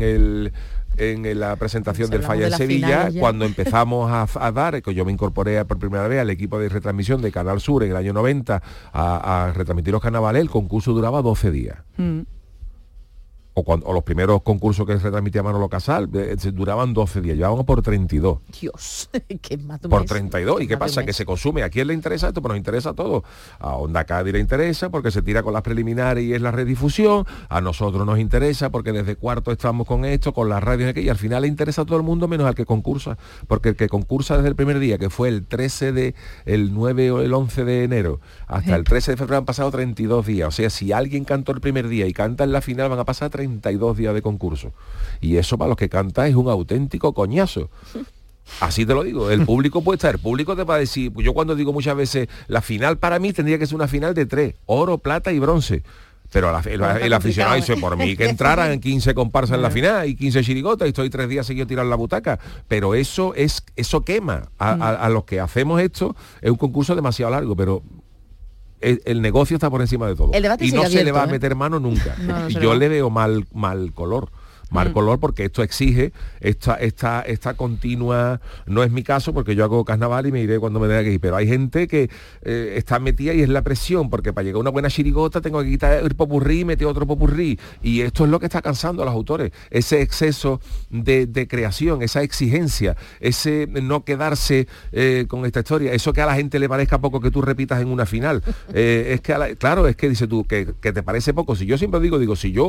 la presentación del Falla en Sevilla, cuando empezamos a dar, que yo me incorporé por primera vez al equipo de retransmisión de Canal Sur en el año 90 a retransmitir los carnavales, el concurso duraba 12 días. O los primeros concursos que se retransmitía Manolo Casal duraban 12 días, llevábamos por 32. Dios, qué más por 32. ¿Y qué pasa? Que se consume. ¿A quién le interesa esto? Pues nos interesa a todos. A Onda Cádiz le interesa porque se tira con las preliminares y es la redifusión. A nosotros nos interesa porque desde cuarto estamos con esto, con las radios aquí, y al final le interesa a todo el mundo menos al que concursa. Porque el que concursa desde el primer día, que fue el 9 o el 11 de enero, hasta el 13 de febrero han pasado 32 días. O sea, si alguien cantó el primer día y canta en la final, van a pasar 32 días de concurso. Y eso para los que cantan es un auténtico coñazo. Así te lo digo, el público puede estar, el público te va a decir, yo cuando digo muchas veces, la final para mí tendría que ser una final de 3, oro, plata y bronce. Pero el aficionado dice, por mí que entraran 15 comparsas en la final y 15 chirigotas y estoy 3 días seguidos tirando la butaca. Pero eso quema. A los que hacemos esto, es un concurso demasiado largo, pero el negocio está por encima de todo. Y no se le va a meter mano nunca. Y yo le veo mal color. Color, porque esto exige esta continua, no es mi caso porque yo hago carnaval y me iré cuando me tenga que ir, pero hay gente que está metida y es la presión, porque para llegar a una buena chirigota tengo que quitar el popurrí y meter otro popurrí, y esto es lo que está cansando a los autores, ese exceso de creación, esa exigencia, ese no quedarse con esta historia, eso que a la gente le parezca poco que tú repitas en una final, es que claro, es que dice tú que te parece poco. Si yo siempre digo, si yo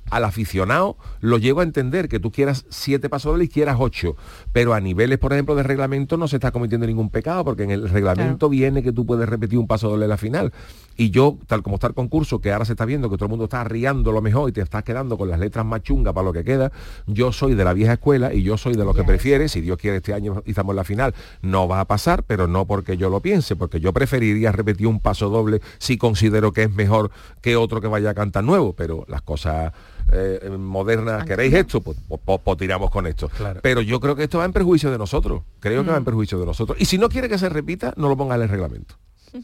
al aficionado lo llego a entender, que tú quieras 7 pasodobles y quieras 8, pero a niveles, por ejemplo, de reglamento no se está cometiendo ningún pecado, porque en el reglamento viene que tú puedes repetir un pasodoble en la final. Y yo, tal como está el concurso, que ahora se está viendo que todo el mundo está arriando lo mejor y te estás quedando con las letras más chungas para lo que queda, yo soy de la vieja escuela y yo soy de los que prefiere, si Dios quiere este año estamos en la final, no va a pasar, pero no porque yo lo piense, porque yo preferiría repetir un pasodoble si considero que es mejor que otro que vaya a cantar nuevo, pero las cosas modernas, ¿queréis esto? Pues tiramos con esto. Claro. Pero yo creo que esto va en perjuicio de nosotros, creo que va en perjuicio de nosotros. Y si no quiere que se repita, no lo ponga en el reglamento.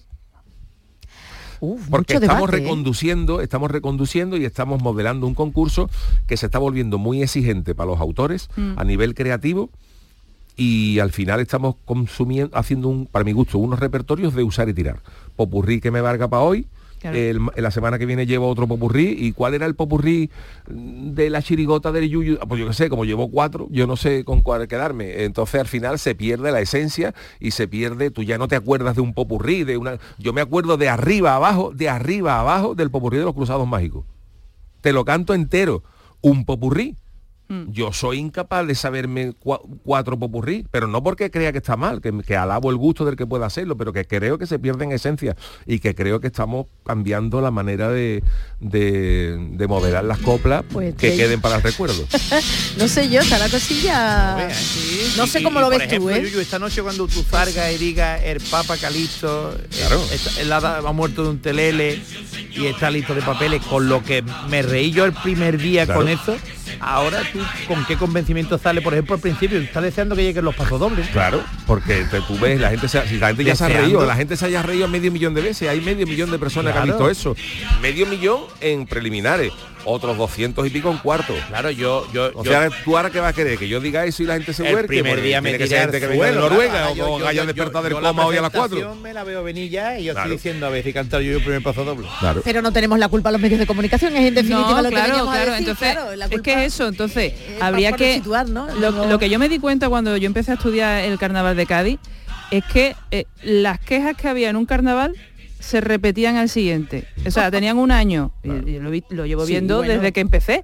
Porque estamos reconduciendo y estamos modelando un concurso que se está volviendo muy exigente para los autores a nivel creativo, y al final estamos haciendo para mi gusto, unos repertorios de usar y tirar. Popurrí que me valga para hoy. Claro. La semana que viene llevo otro popurrí. ¿Y cuál era el popurrí de la chirigota del Yuyu? Pues yo qué sé, como llevo 4, yo no sé con cuál quedarme. Entonces al final se pierde la esencia y se pierde, tú ya no te acuerdas de un popurrí, yo me acuerdo de arriba a abajo del popurrí de los Cruzados Mágicos. Te lo canto entero, un popurrí. Yo soy incapaz de saberme 4 popurrí, pero no porque crea que está mal, que alabo el gusto del que pueda hacerlo, pero que creo que se pierde en esencia y que creo que estamos cambiando la manera de modelar las coplas, pues que queden para el recuerdo. No sé yo, está la cosilla... No sé cómo lo ves ejemplo, tú, ¿eh? Yuyu, esta noche cuando tú salgas y digas el Papa Calixto, claro, él ha muerto de un telele y está listo de papeles, con lo que me reí yo el primer día, claro, con eso. Ahora tú, ¿con qué convencimiento sale? Por ejemplo, al principio, estás deseando que lleguen los pasodobles. Claro, porque tú ves, la gente ya se ha reído, la gente se haya reído 500.000 de veces, hay 500.000 de personas, claro, que han visto eso. 500.000 en preliminares, otros 200 y pico en cuartos. Claro, o sea, tú ahora qué vas a querer, que yo diga eso y la gente se huerque. El primer día me tiene que ser gente que venga de Noruega, o haya despertado del coma hoy a las 4. Me la veo venir ya y yo estoy diciendo a ver si cantar yo el primer pasodoble. Claro. Pero no tenemos la culpa a los medios de comunicación, es en definitiva lo que veníamos a decir. Entonces, claro, la culpa, es que eso, entonces habría que situar, ¿no? Lo que yo me di cuenta cuando yo empecé a estudiar el carnaval de Cádiz es que las quejas que había en un carnaval se repetían al siguiente. O sea, tenían un año, y lo llevo viendo desde que empecé.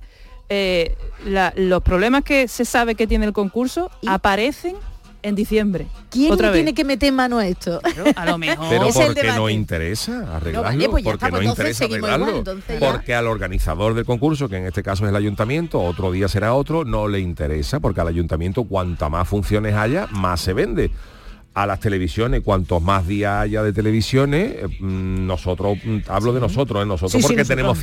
Los problemas que se sabe que tiene el concurso aparecen en diciembre. ¿Quién tiene que meter mano a esto? Pero a lo mejor. Pero porque no interesa arreglarlo, porque no interesa arreglarlo, porque al organizador del concurso, que en este caso es el ayuntamiento, otro día será otro, no le interesa, porque al ayuntamiento cuanta más funciones haya, más se vende. A las televisiones, cuantos más días haya de televisiones, nosotros, hablo de nosotros, porque tenemos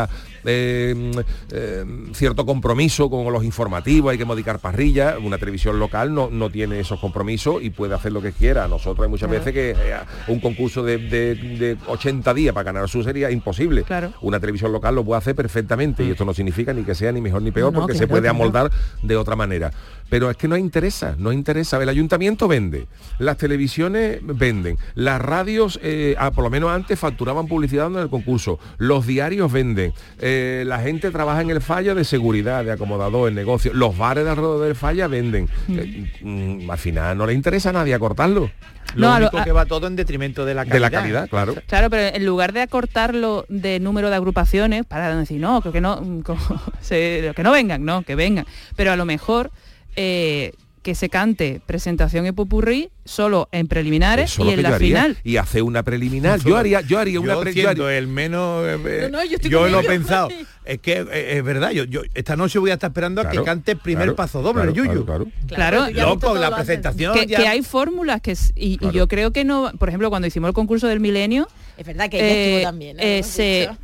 cierto compromiso con los informativos, hay que modificar parrillas, una televisión local no tiene esos compromisos y puede hacer lo que quiera. Nosotros hay muchas veces que un concurso de 80 días para ganar su sería imposible. Claro. Una televisión local lo puede hacer perfectamente y esto no significa ni que sea ni mejor ni peor, porque se puede amoldar de otra manera. Pero es que no interesa. El ayuntamiento vende, las televisiones venden, las radios, por lo menos antes facturaban publicidad en el concurso, los diarios venden, la gente trabaja en el falla de seguridad, de acomodador, en negocio, los bares de alrededor del falla venden. Al final no le interesa a nadie acortarlo. Lo único que va todo en detrimento de la calidad. De la calidad, claro. Claro, pero en lugar de acortarlo de número de agrupaciones, para decir, no, que no vengan, que vengan. Pero a lo mejor que se cante presentación y popurrí solo en preliminares y en la final. Y hace una preliminar. Yo haría una preliminar. El menos. Yo lo he pensado. Es que es verdad, yo esta noche voy a estar esperando a que cante el primer pasodoble, Yuyu. Claro, loco, la presentación. Que hay fórmulas y yo creo que no, por ejemplo, cuando hicimos el concurso del milenio, es verdad que ella estuvo también, ¿no?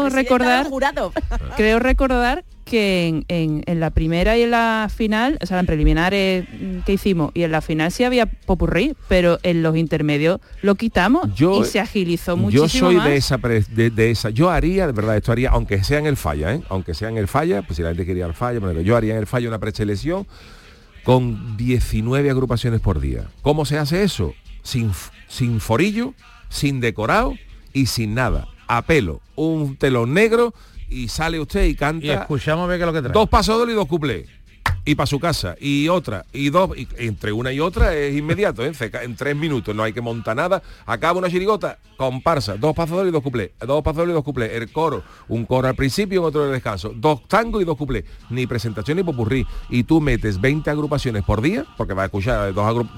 Creo recordar que en la primera y en la final, o sea, en preliminares que hicimos y en la final sí había popurrí, pero en los intermedios lo quitamos y se agilizó muchísimo. Yo soy más. de esa. Yo haría, de verdad, esto haría, aunque sea en el falla, pues si la gente quería al falla, pero yo haría en el falla una preselección con 19 agrupaciones por día. ¿Cómo se hace eso? Sin forillo, sin decorado y sin nada. A pelo, un telón negro y sale usted y canta. Y escuchamos a ver qué es lo que trae. 2 pasodobles y 2 cuplés. y para su casa, y otra, y dos, y entre una y otra es inmediato, en 3 minutos, no hay que montar nada, acaba una chirigota, comparsa, 2 pasodobles y 2 cuplés, 2 pasodobles y 2 cuplés, el coro, un coro al principio y otro de descanso, 2 tangos y 2 cuplés, ni presentación ni popurrí, y tú metes 20 agrupaciones por día, porque vas a escuchar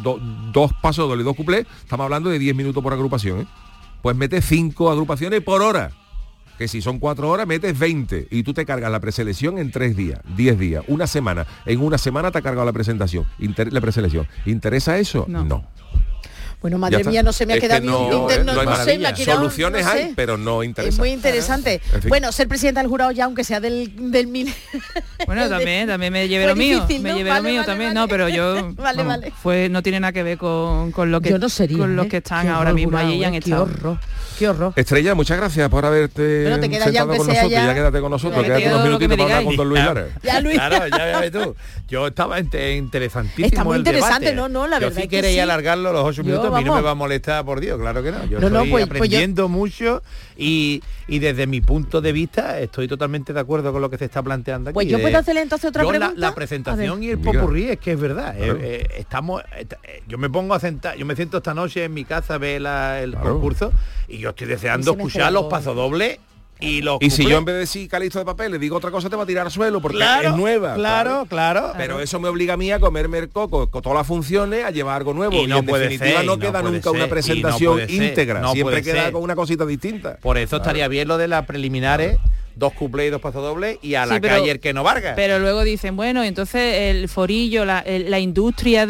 2 pasodobles y 2 cuplés, estamos hablando de 10 minutos por agrupación, pues metes 5 agrupaciones por hora, que si son 4 horas metes 20 y tú te cargas la preselección en 3 días, 10 días, una semana. En una semana te ha cargado la presentación, la preselección. ¿Interesa eso? No. Bueno, madre mía, no se me ha quedado bien. No sé, me ha quedado, soluciones no sé. hay, pero no interesa. Es muy interesante. En fin. Bueno, ser presidenta del jurado ya, aunque sea del mil. Bueno, también me llevé lo mío. Difícil, me ¿no? llevé lo mío también, no, pero yo Vale. no tiene nada que ver con lo que yo no sería, con los que están ahora mismo allí y han estado. Qué horror. Estrella, muchas gracias por haberte bueno, te quedas sentado ya, con nosotros. ya quédate con nosotros, quédate unos minutitos para hablar con don Luis Lara. Ya, Luis. Claro, ya ves tú. Yo estaba interesantísimo. Está muy el interesante, debate. no, la verdad. Si es que queréis sí. alargarlo los 8 minutos, a mí no me va a molestar, por Dios, claro que no. Yo estoy aprendiendo mucho y desde mi punto de vista estoy totalmente de acuerdo con lo que se está planteando aquí. Pues yo puedo hacerle entonces otra pregunta. La presentación y el popurrí es que es verdad. Claro. Yo me pongo a sentar, yo me siento esta noche en mi casa a ver el concurso y yo estoy deseando escuchar los pasodobles y los si yo en vez de decir Calixto de papel le digo otra cosa, te va a tirar al suelo porque es nueva. Claro. Pero eso me obliga a mí a comerme el coco con todas las funciones, a llevar algo nuevo. Y no en puede definitiva ser, no queda nunca una presentación íntegra. Siempre queda con una cosita distinta. Por eso estaría bien lo de las preliminares, 2 cuplés y 2 pasodobles y a la calle el que no valga. Pero luego dicen, bueno, entonces el forillo, la industria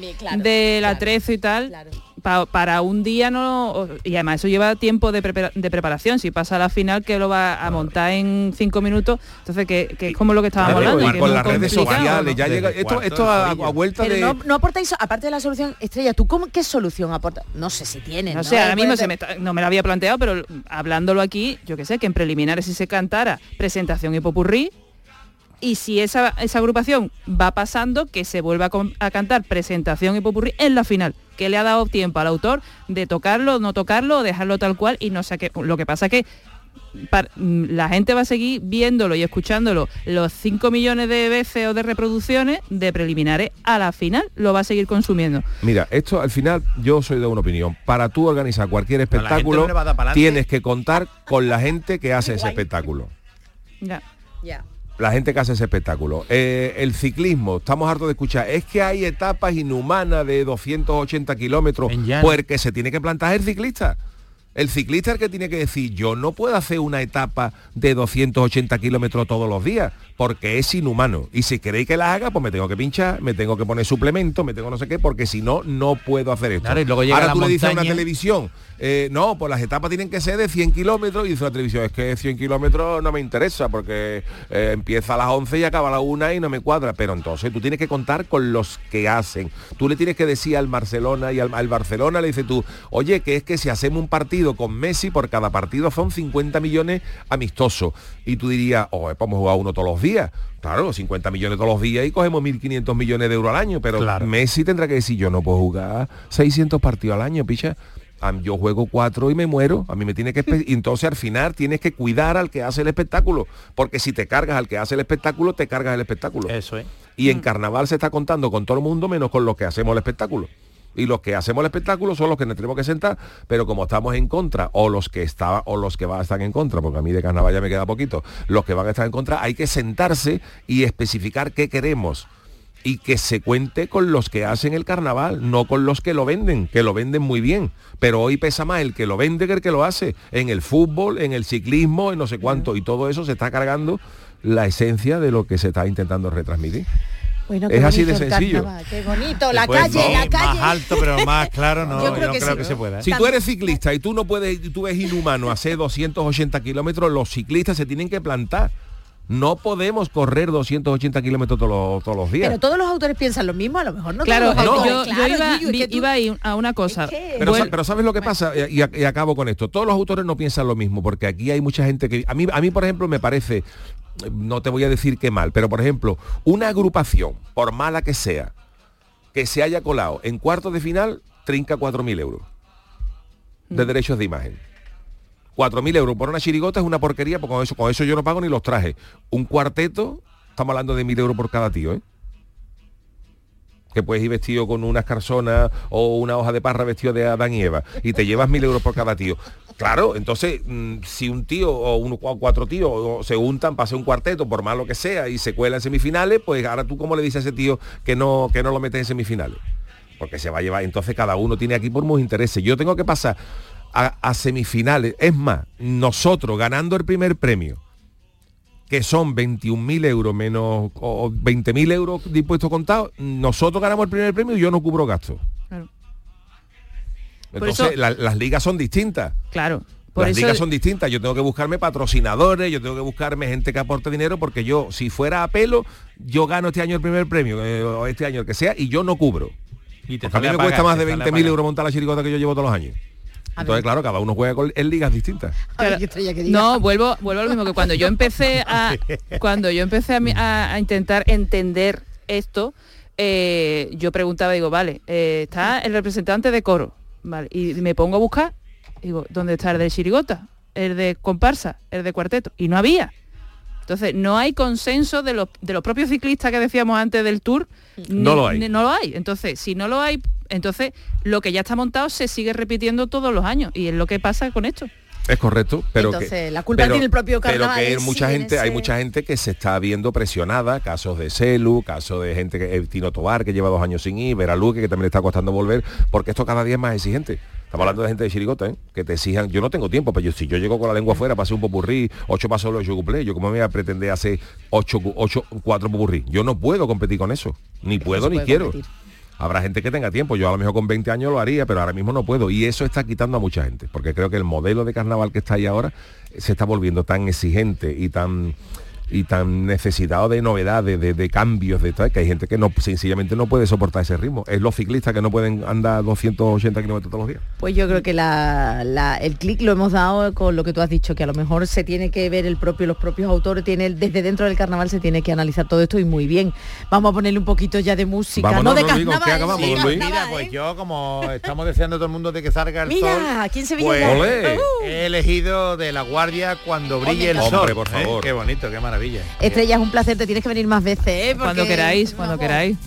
del atrezo y tal, para un día no... Y además eso lleva tiempo de preparación. Si pasa a la final, que lo va a montar en 5 minutos, entonces que es como lo que estábamos hablando. Y con las redes sociales, ya llega... Esto a vuelta pero de... no aportáis, aparte de la solución, Estrella, ¿tú qué solución aportas? No sé si tienes. No sé, ahora mismo no me lo había planteado, pero hablándolo aquí, yo qué sé, que en preliminares si se cantara presentación y popurrí, y si esa agrupación va pasando, que se vuelva a cantar presentación y popurrí en la final, que le ha dado tiempo al autor de tocarlo, no tocarlo, o dejarlo tal cual, y no sé qué. Lo que pasa que la gente va a seguir viéndolo y escuchándolo los 5 millones de veces o de reproducciones de preliminares a la final, lo va a seguir consumiendo. Mira, esto al final yo soy de una opinión. Para tú organizar cualquier espectáculo, tienes que contar con la gente que hace ese espectáculo. Ya. La gente que hace ese espectáculo. El ciclismo, estamos hartos de escuchar, es que hay etapas inhumanas de 280 kilómetros, porque se tiene que plantar el ciclista. El ciclista es el que tiene que decir, yo no puedo hacer una etapa de 280 kilómetros todos los días, porque es inhumano. Y si queréis que la haga, pues me tengo que pinchar, me tengo que poner suplemento, me tengo no sé qué, porque si no, no puedo hacer esto. Claro, y luego llega ahora tú la le dices a una montaña. televisión, no, pues las etapas tienen que ser de 100 kilómetros, y dice la televisión, es que 100 kilómetros no me interesa, porque empieza a las 11 y acaba a las 1 y no me cuadra. Pero entonces tú tienes que contar con los que hacen. Tú le tienes que decir al Barcelona y al Barcelona, le dices tú, oye, que es que si hacemos un partido con Messi, por cada partido son 50 millones amistosos. Y tú dirías, podemos jugar uno todos los días. Claro, 50 millones todos los días y cogemos 1.500 millones de euros al año, pero Messi tendrá que decir, yo no puedo jugar 600 partidos al año, picha. Yo juego 4 y me muero, a mí me tiene que... Y entonces al final tienes que cuidar al que hace el espectáculo, porque si te cargas al que hace el espectáculo, te cargas el espectáculo. Eso es. Y en carnaval se está contando con todo el mundo menos con los que hacemos el espectáculo. Y los que hacemos el espectáculo son los que nos tenemos que sentar, pero como estamos en contra, o los que van a estar en contra, porque a mí de carnaval ya me queda poquito, los que van a estar en contra, hay que sentarse y especificar qué queremos. Y que se cuente con los que hacen el carnaval, no con los que lo venden muy bien. Pero hoy pesa más el que lo vende que el que lo hace. En el fútbol, en el ciclismo, en no sé cuánto. Y todo eso se está cargando la esencia de lo que se está intentando retransmitir. Bueno, es así de sencillo. Qué bonito, la calle. Más alto, pero más claro, no, yo no creo que se pueda. Si tú eres ciclista y tú no puedes, tú ves inhumano hacer 280 kilómetros, los ciclistas se tienen que plantar. No podemos correr 280 kilómetros todos los días. Pero todos los autores piensan lo mismo, a lo mejor no. Claro, todos yo iba a ir a una cosa. Pero ¿sabes lo que pasa? Y acabo con esto. Todos los autores no piensan lo mismo, porque aquí hay mucha gente que... A mí, por ejemplo, me parece, no te voy a decir que mal, pero por ejemplo, una agrupación, por mala que sea, que se haya colado en cuartos de final, trinca 4.000 euros de derechos de imagen. 4.000 euros por una chirigota es una porquería, porque con eso yo no pago ni los trajes. Un cuarteto, estamos hablando de 1.000 euros por cada tío, ¿eh? que puedes ir vestido con unas carzonas o una hoja de parra vestido de Adán y Eva, y te llevas 1.000 euros por cada tío. Claro, entonces, si un tío o 4 tíos se juntan para hacer un cuarteto, por más lo que sea, y se cuela en semifinales, pues ahora tú cómo le dices a ese tío que no lo metes en semifinales. Porque se va a llevar, entonces cada uno tiene aquí por sus intereses. Yo tengo que pasar a semifinales. Es más, nosotros ganando el primer premio, que son 21.000 euros menos o 20.000 euros de impuestos contados, nosotros ganamos el primer premio y yo no cubro gastos. Claro. Entonces eso, las ligas son distintas. Claro. Las ligas son distintas. Yo tengo que buscarme patrocinadores, yo tengo que buscarme gente que aporte dinero, porque yo, si fuera a pelo, yo gano este año el primer premio, o este año el que sea, y yo no cubro. Y te a mí me cuesta más de 20.000 euros montar la chirigota que yo llevo todos los años. Entonces, claro, cada uno juega en ligas distintas. No, vuelvo a lo mismo, que cuando yo empecé a intentar entender esto, yo preguntaba, digo, vale, está el representante de coro, vale, y me pongo a buscar, digo, ¿dónde está el de chirigota? El de comparsa, el de cuarteto, y no había. Entonces, no hay consenso de los propios ciclistas que decíamos antes del Tour. No lo hay. No lo hay. Entonces, si no lo hay, entonces lo que ya está montado se sigue repitiendo todos los años. Y es lo que pasa con esto. Es correcto, pero entonces, la culpa tiene el propio carnaval. Pero que hay mucha gente que se está viendo presionada, casos de Celu, casos de gente que Tino Tobar, que lleva 2 años sin ir, Vera Luque, que también le está costando volver, porque esto cada día es más exigente. Estamos hablando de gente de chirigota, que te exijan. Yo no tengo tiempo, pero si yo llego con la lengua afuera para hacer un popurrí, 8 pasos de 8 cuplés, yo como me voy a pretender hacer 4 popurrí. Yo no puedo competir con eso, ni puedo ni quiero. Competir. Habrá gente que tenga tiempo, yo a lo mejor con 20 años lo haría, pero ahora mismo no puedo, y eso está quitando a mucha gente, porque creo que el modelo de carnaval que está ahí ahora se está volviendo tan exigente y tan necesitado de novedades, de cambios, de tal, que hay gente que no, sencillamente no puede soportar ese ritmo. Es los ciclistas que no pueden andar 280 kilómetros todos los días. Pues yo creo que el clic lo hemos dado con lo que tú has dicho, que a lo mejor se tiene que ver los propios autores, desde dentro del carnaval se tiene que analizar todo esto, y muy bien. Vamos a ponerle un poquito ya de música, vámonos, no de carnaval. ¿Qué acabamos, Luis? Mira, pues yo, como estamos deseando todo el mundo de que salga el sol. Mira, ¿quién se pues, he elegido de La Guardia Cuando brille el sol. Hombre, por favor. Qué bonito, qué maravilla. Estrella, es un placer, te tienes que venir más veces, Cuando queráis, cuando queráis.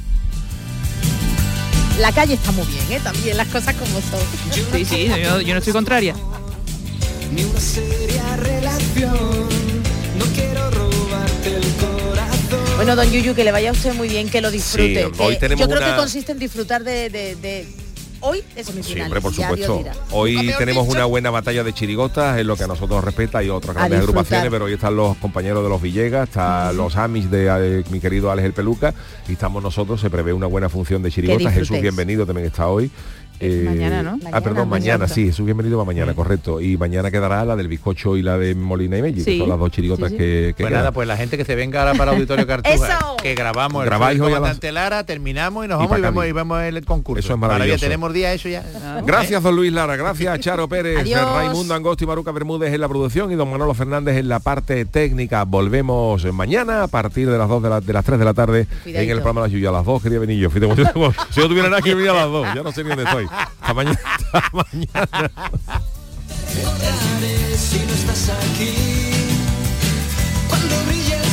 La calle está muy bien, también las cosas como son. Sí, yo no estoy contraria. Ni una seria relación, no quiero robarte el corazón. Bueno, don Yuyu, que le vaya a usted muy bien, que lo disfrute. Sí, hoy tenemos yo creo que consiste en disfrutar de hoy es semifinales. Siempre, por supuesto. Hoy tenemos una buena batalla de chirigotas, en lo que a nosotros nos respeta, hay otras grandes agrupaciones, pero hoy están los compañeros de los Villegas, está los Amis de mi querido Alex el Peluca, y estamos nosotros, se prevé una buena función de chirigotas. Jesús Bienvenido también está hoy. Mañana, ¿no? Mañana, sí, Jesús Bienvenido para mañana, correcto. Y mañana quedará la del bizcocho y la de Molina y Melli, que son las 2 chirigotas que pues nada, pues la gente que se venga ahora para Auditorio Cartuja, que grabamos grabáis hoy a Lara, terminamos y nos vamos y vemos el concurso. Eso es maravilloso. Ahora ya tenemos día eso ya. Gracias, don Luis Lara, gracias Charo Pérez, Raimundo Angosto y Maruca Bermúdez en la producción, y don Manolo Fernández en la parte técnica. Volvemos mañana a partir de las 2 de las 3 de la tarde. Cuidadito. En el programa Las Yuya. A las 2 quería venir yo. Fíjate, si yo tuviera nada que venir a las 2, ya no sé ni dónde estoy. Hasta mañana. Hasta mañana. Si no estás aquí, cuando brille